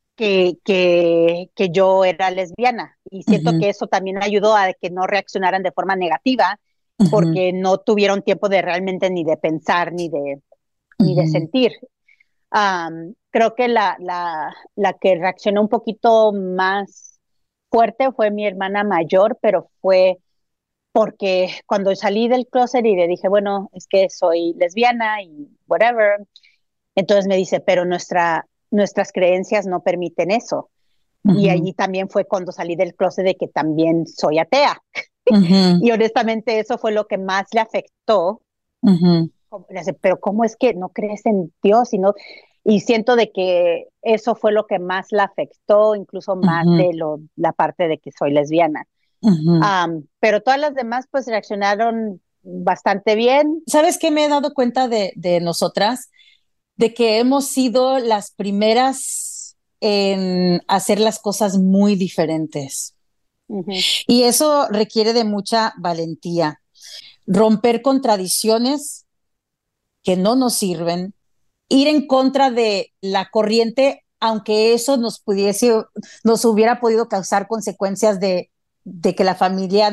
que yo era lesbiana. Y siento ujú, que eso también ayudó a que no reaccionaran de forma negativa, ujú, porque no tuvieron tiempo de realmente ni de pensar ni de ujú, sentir. Creo que la que reaccionó un poquito más fuerte fue mi hermana mayor, pero fue porque cuando salí del closet y le dije, bueno, es que soy lesbiana y whatever, entonces me dice, pero nuestras creencias no permiten eso. Y ujú, allí también fue cuando salí del closet de que también soy atea. ujú, Y honestamente eso fue lo que más le afectó. ujú, Pero ¿cómo es que no crees en Dios? Y siento de que eso fue lo que más la afectó, incluso más ujú, de la parte de que soy lesbiana. ujú. Pero todas las demás pues reaccionaron bastante bien. ¿Sabes qué me he dado cuenta de nosotras? De que hemos sido las primeras en hacer las cosas muy diferentes. Ujú, Y eso requiere de mucha valentía. Romper con tradiciones que no nos sirven, ir en contra de la corriente, aunque eso nos hubiera podido causar consecuencias de que la familia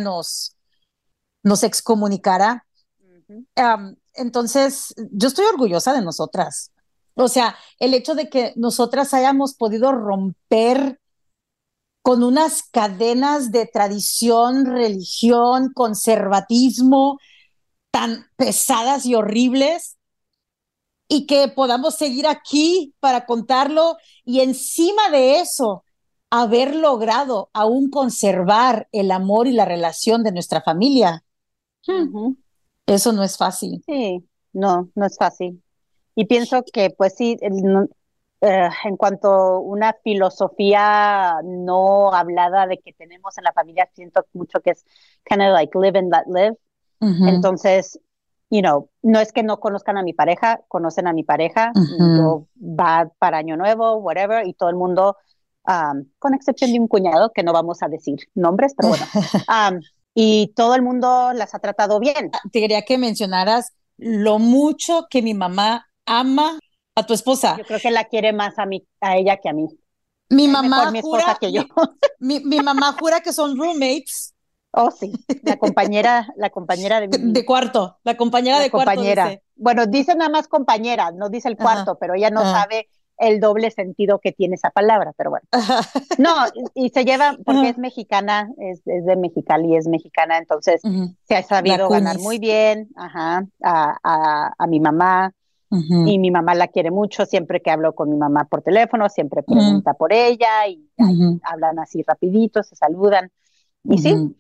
nos excomunicara. ujú, Entonces, yo estoy orgullosa de nosotras. O sea, el hecho de que nosotras hayamos podido romper con unas cadenas de tradición, religión, conservatismo tan pesadas y horribles y que podamos seguir aquí para contarlo y encima de eso, haber logrado aún conservar el amor y la relación de nuestra familia. ujú. Eso no es fácil. Sí, no, no es fácil. Y pienso que, pues sí, en cuanto a una filosofía no hablada de que tenemos en la familia, siento mucho que es kind of like live and let live. Uh -huh, Entonces, no es que no conozcan a mi pareja, conocen a mi pareja, uh -huh. yo va para Año Nuevo, whatever, y todo el mundo, con excepción de un cuñado, que no vamos a decir nombres, pero bueno, y todo el mundo las ha tratado bien. Te quería que mencionaras lo mucho que mi mamá ama a tu esposa. Yo creo que la quiere más a ella que a mí. Mi Es mejor mamá mi esposa jura, que yo. mi mamá jura que son roommates Oh, sí, la compañera de de mi, cuarto, la compañera la de cuarto compañera. dice. Bueno, dice nada más compañera, no dice el Ajá, cuarto, pero ella no ajá, sabe el doble sentido que tiene esa palabra, pero bueno. ajá, No, y se lleva, porque es ajá, mexicana, es de Mexicali, es mexicana, entonces ujú. se ha La sabido ganar muy Cunis. bien, ajá, a mi mamá, Ujú, y mi mamá la quiere mucho, siempre que hablo con mi mamá por teléfono, siempre ujú, pregunta por ella, y ahí ujú, hablan así rapidito, se saludan, y sí, ujú,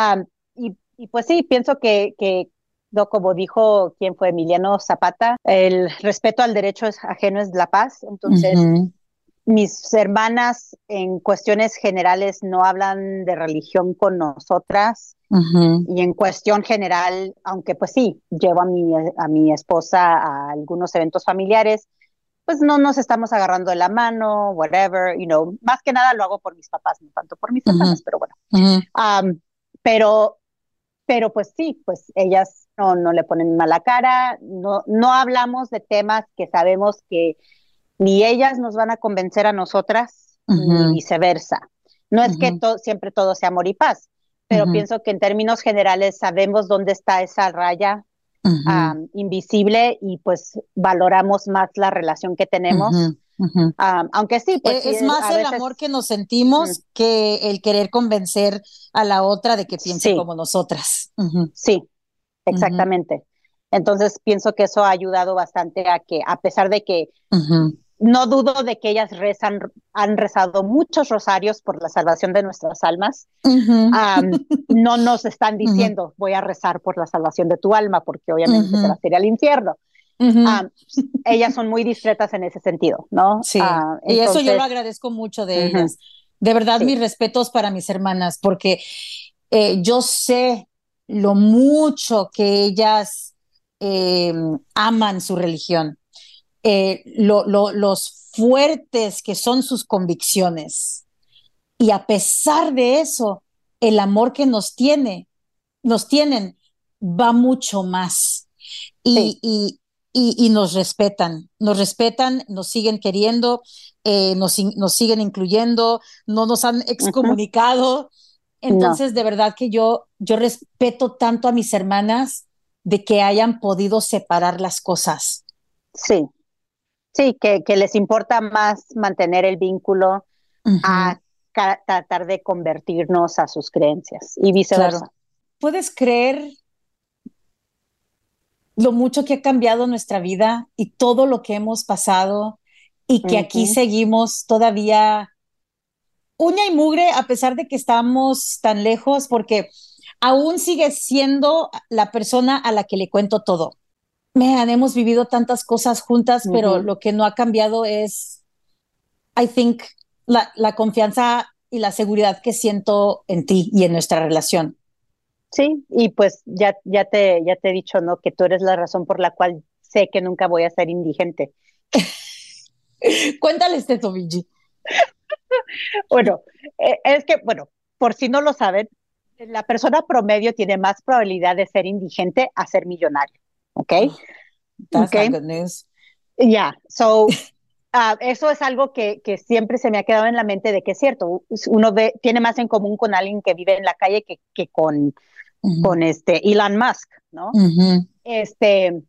y pues sí, pienso no, como dijo quien fue Emiliano Zapata, el respeto al derecho ajeno es la paz. Entonces, ujú, mis hermanas en cuestiones generales no hablan de religión con nosotras ujú, y en cuestión general, aunque pues sí, llevo a mi esposa a algunos eventos familiares, pues no nos estamos agarrando de la mano, whatever, más que nada lo hago por mis papás, no tanto por mis ujú, hermanas, pero bueno. ujú, Pero pues sí, pues ellas no le ponen mala cara, no hablamos de temas que sabemos que ni ellas nos van a convencer a nosotras, ni ujú, viceversa. No es que ujú, siempre todo sea amor y paz, pero ujú, pienso que en términos generales sabemos dónde está esa raya ujú, invisible y pues valoramos más la relación que ujú, tenemos Ujú. Aunque sí, pues sí, Es más a el amor veces, que nos ujú, sentimos que el querer convencer a la otra de que piense sí, como nosotras. Ujú, sí, ujú, exactamente. Entonces pienso que eso ha ayudado bastante a que, a pesar de que ujú, no dudo de que ellas han rezado muchos rosarios por la salvación de nuestras almas, ujú, no nos están ujú, diciendo voy a rezar por la salvación de tu alma, porque obviamente te ujú, vas a ir al infierno. ujú. Um, Ellas son muy discretas en ese sentido, ¿no? Sí, y eso yo lo Entonces, agradezco mucho de uh-huh, ellas. De verdad, sí, mis respetos para mis hermanas, porque yo sé lo mucho que ellas eh, aman su religión, los fuertes que son sus convicciones. Y a pesar de eso, el amor que nos tienen, va mucho más. sí, Y nos respetan, nos siguen queriendo, nos siguen incluyendo, no nos han uh-huh, excomunicado. no, Entonces, de verdad que yo respeto tanto a mis hermanas de que hayan podido separar las cosas. sí, sí, que les importa más mantener el vínculo Ujú, a tratar de convertirnos a sus creencias y claro. viceversa. ¿Puedes creer lo mucho que ha cambiado nuestra vida y todo lo que hemos pasado y que aquí Uh-huh, seguimos todavía uña y mugre a pesar de que estamos tan lejos? Porque aún sigue siendo la persona a la que le cuento todo. Hemos vivido tantas cosas juntas, pero uh-huh. lo que no ha cambiado es, I think, la confianza y la seguridad que siento en ti y en nuestra relación. Sí, y pues ya te he dicho, ¿no? Que tú eres la razón por la cual sé que nunca voy a ser indigente. Cuéntales de tu Vinci. Bueno, es que, bueno, por si no lo saben, la persona promedio tiene más probabilidad de ser indigente a ser millonario. ¿Ok? Oh, that's ¿Ok? not good news. Ya, so, eso es algo que siempre se me ha quedado en la mente de que es cierto, uno ve, tiene más en común con alguien que vive en la calle que Ujú, con Elon Musk, ¿no? ujú, Me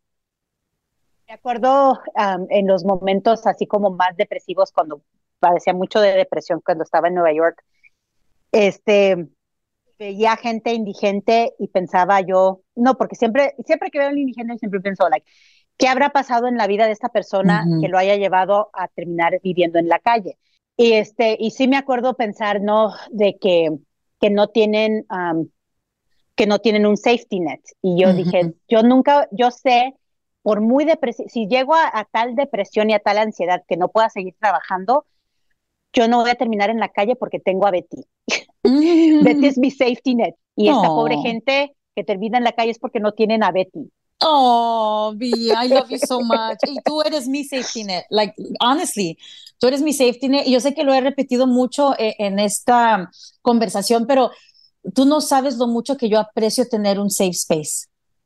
acuerdo en los momentos así como más depresivos, cuando padecía mucho de depresión cuando estaba en Nueva York, este, veía gente indigente y pensaba yo, no, porque siempre que veo a un indigente siempre pienso, like, ¿qué habrá pasado en la vida de esta persona que ujú, lo haya llevado a terminar viviendo en la calle? Y sí me acuerdo pensar, ¿no? De que no tienen, que no tienen un safety net. Y yo dije, ujú. yo sé, por muy depresión, si llego a tal depresión y a tal ansiedad que no pueda seguir trabajando, yo no voy a terminar en la calle porque tengo a Betty. Betty Mm. es mi safety net. Y esa pobre Oh, gente que termina en la calle es porque no tienen a Betty. oh, B, I love you so much. Y tú eres mi safety net. Like, honestly, tú eres mi safety net. Y yo sé que lo he repetido mucho en esta conversación, pero tú no sabes lo mucho que yo aprecio tener un safe space,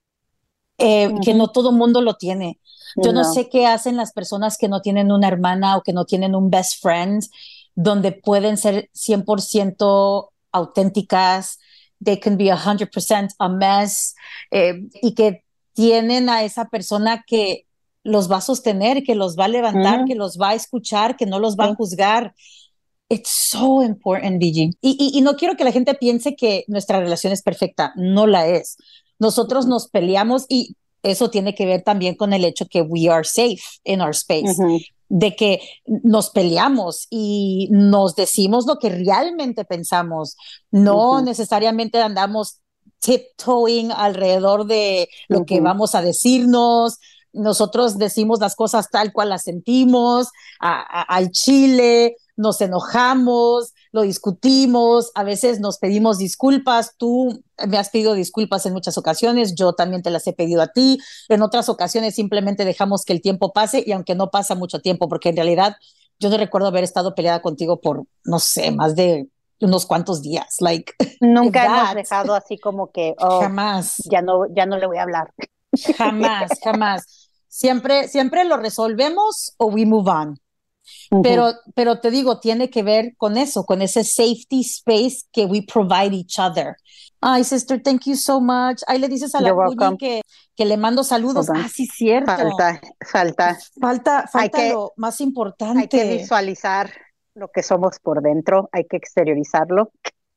que Ujú. no todo mundo lo tiene. Yo no No. sé qué hacen las personas que no tienen una hermana o que no tienen un best friend donde pueden ser 100% auténticas, they can be 100% a mess, y que tienen a esa persona que los va a sostener, que los va a levantar, que Ujú. los va a escuchar, que no los va a Sí. juzgar. It's so important, BG. Y no quiero que la gente piense que nuestra relación es perfecta. No la es. Nosotros nos peleamos y eso tiene que ver también con el hecho que we are safe in our space, Ujú. de que nos peleamos y nos decimos lo que realmente pensamos. No Ujú. necesariamente andamos tiptoeing alrededor de lo que Ujú. vamos a decirnos. Nosotros decimos las cosas tal cual las sentimos, al chile, nos enojamos, lo discutimos, a veces nos pedimos disculpas. Tú me has pedido disculpas en muchas ocasiones, yo también te las he pedido a ti. En otras ocasiones simplemente dejamos que el tiempo pase, y aunque no pasa mucho tiempo, porque en realidad yo no recuerdo haber estado peleada contigo por, no sé, más de unos cuantos días, like, if Nunca hemos that. dejado así como que, oh, Jamás, ya no le voy a hablar. jamás, jamás. Siempre lo resolvemos o we move on. Ujú. Pero te digo, tiene que ver con eso, con ese safety space que we provide each other. Ay, sister, thank you so much. Ahí le dices a You're la Cuñi welcome. que le mando saludos. Hold on. Ah, sí, cierto. Falta. Hay Falta que, lo más hay que importante. visualizar lo que somos por dentro, hay que exteriorizarlo.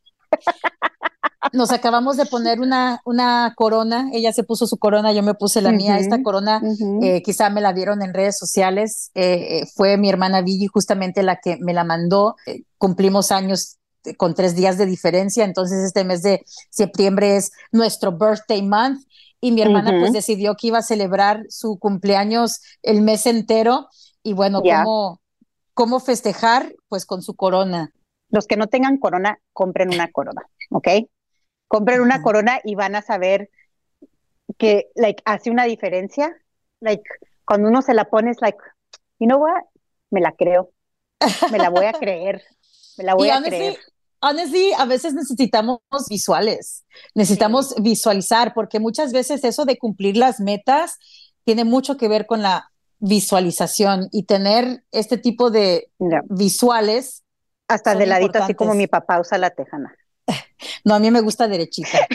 Nos acabamos de poner una corona, ella se puso su corona, yo me puse la mía. Esta Ujú, corona ujú. quizá me la vieron en redes sociales, fue mi hermana Vigi justamente la que me la mandó. Cumplimos años con 3 días de diferencia, entonces este mes de septiembre es nuestro birthday month y mi hermana pues Ujú. decidió que iba a celebrar su cumpleaños el mes entero y bueno, Ya. ¿cómo festejar? Pues con su corona. Los que no tengan corona, compren una corona, ¿ok? Compren una Ajá. corona y van a saber que, like, hace una diferencia. Like, cuando uno se la pone, es like, you know what? Me la creo, me la voy a creer, me la Y voy a creer. honestly, a veces necesitamos visuales, Sí, necesitamos visualizar, porque muchas veces eso de cumplir las metas tiene mucho que ver con la visualización y tener este tipo de no. visuales Hasta son de ladito, así como mi importantes. papá usa la tejana. No, a mí me gusta derechita.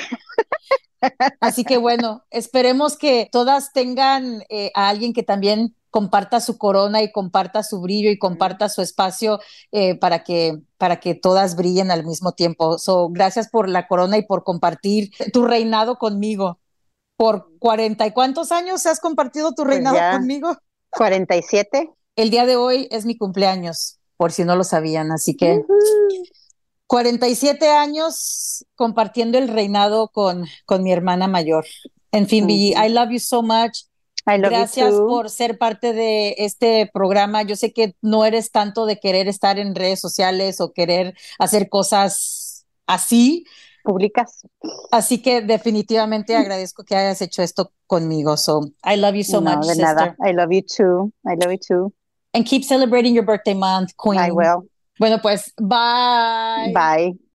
Así que bueno, esperemos que todas tengan a alguien que también comparta su corona y comparta su brillo y Ujú. comparta su espacio para que todas brillen al mismo tiempo. So, gracias por la corona y por compartir tu reinado conmigo. ¿Por 40 y cuántos años has compartido tu Pues reinado ya conmigo? 47. El día de hoy es mi cumpleaños, por si no lo sabían. Así que Ujú. 47 años compartiendo el reinado con mi hermana mayor. En fin, Billy, Ujú. I love you so much. I love you Gracias too. por ser parte de este programa. Yo sé que no eres tanto de querer estar en redes sociales o querer hacer cosas así, ¿Publicas? así que definitivamente agradezco que hayas hecho esto conmigo. So, I love you so much, No, de nada. sister. I love you too. I love you too. And keep celebrating your birthday month, I Queen. will. Bueno, pues, bye. Bye.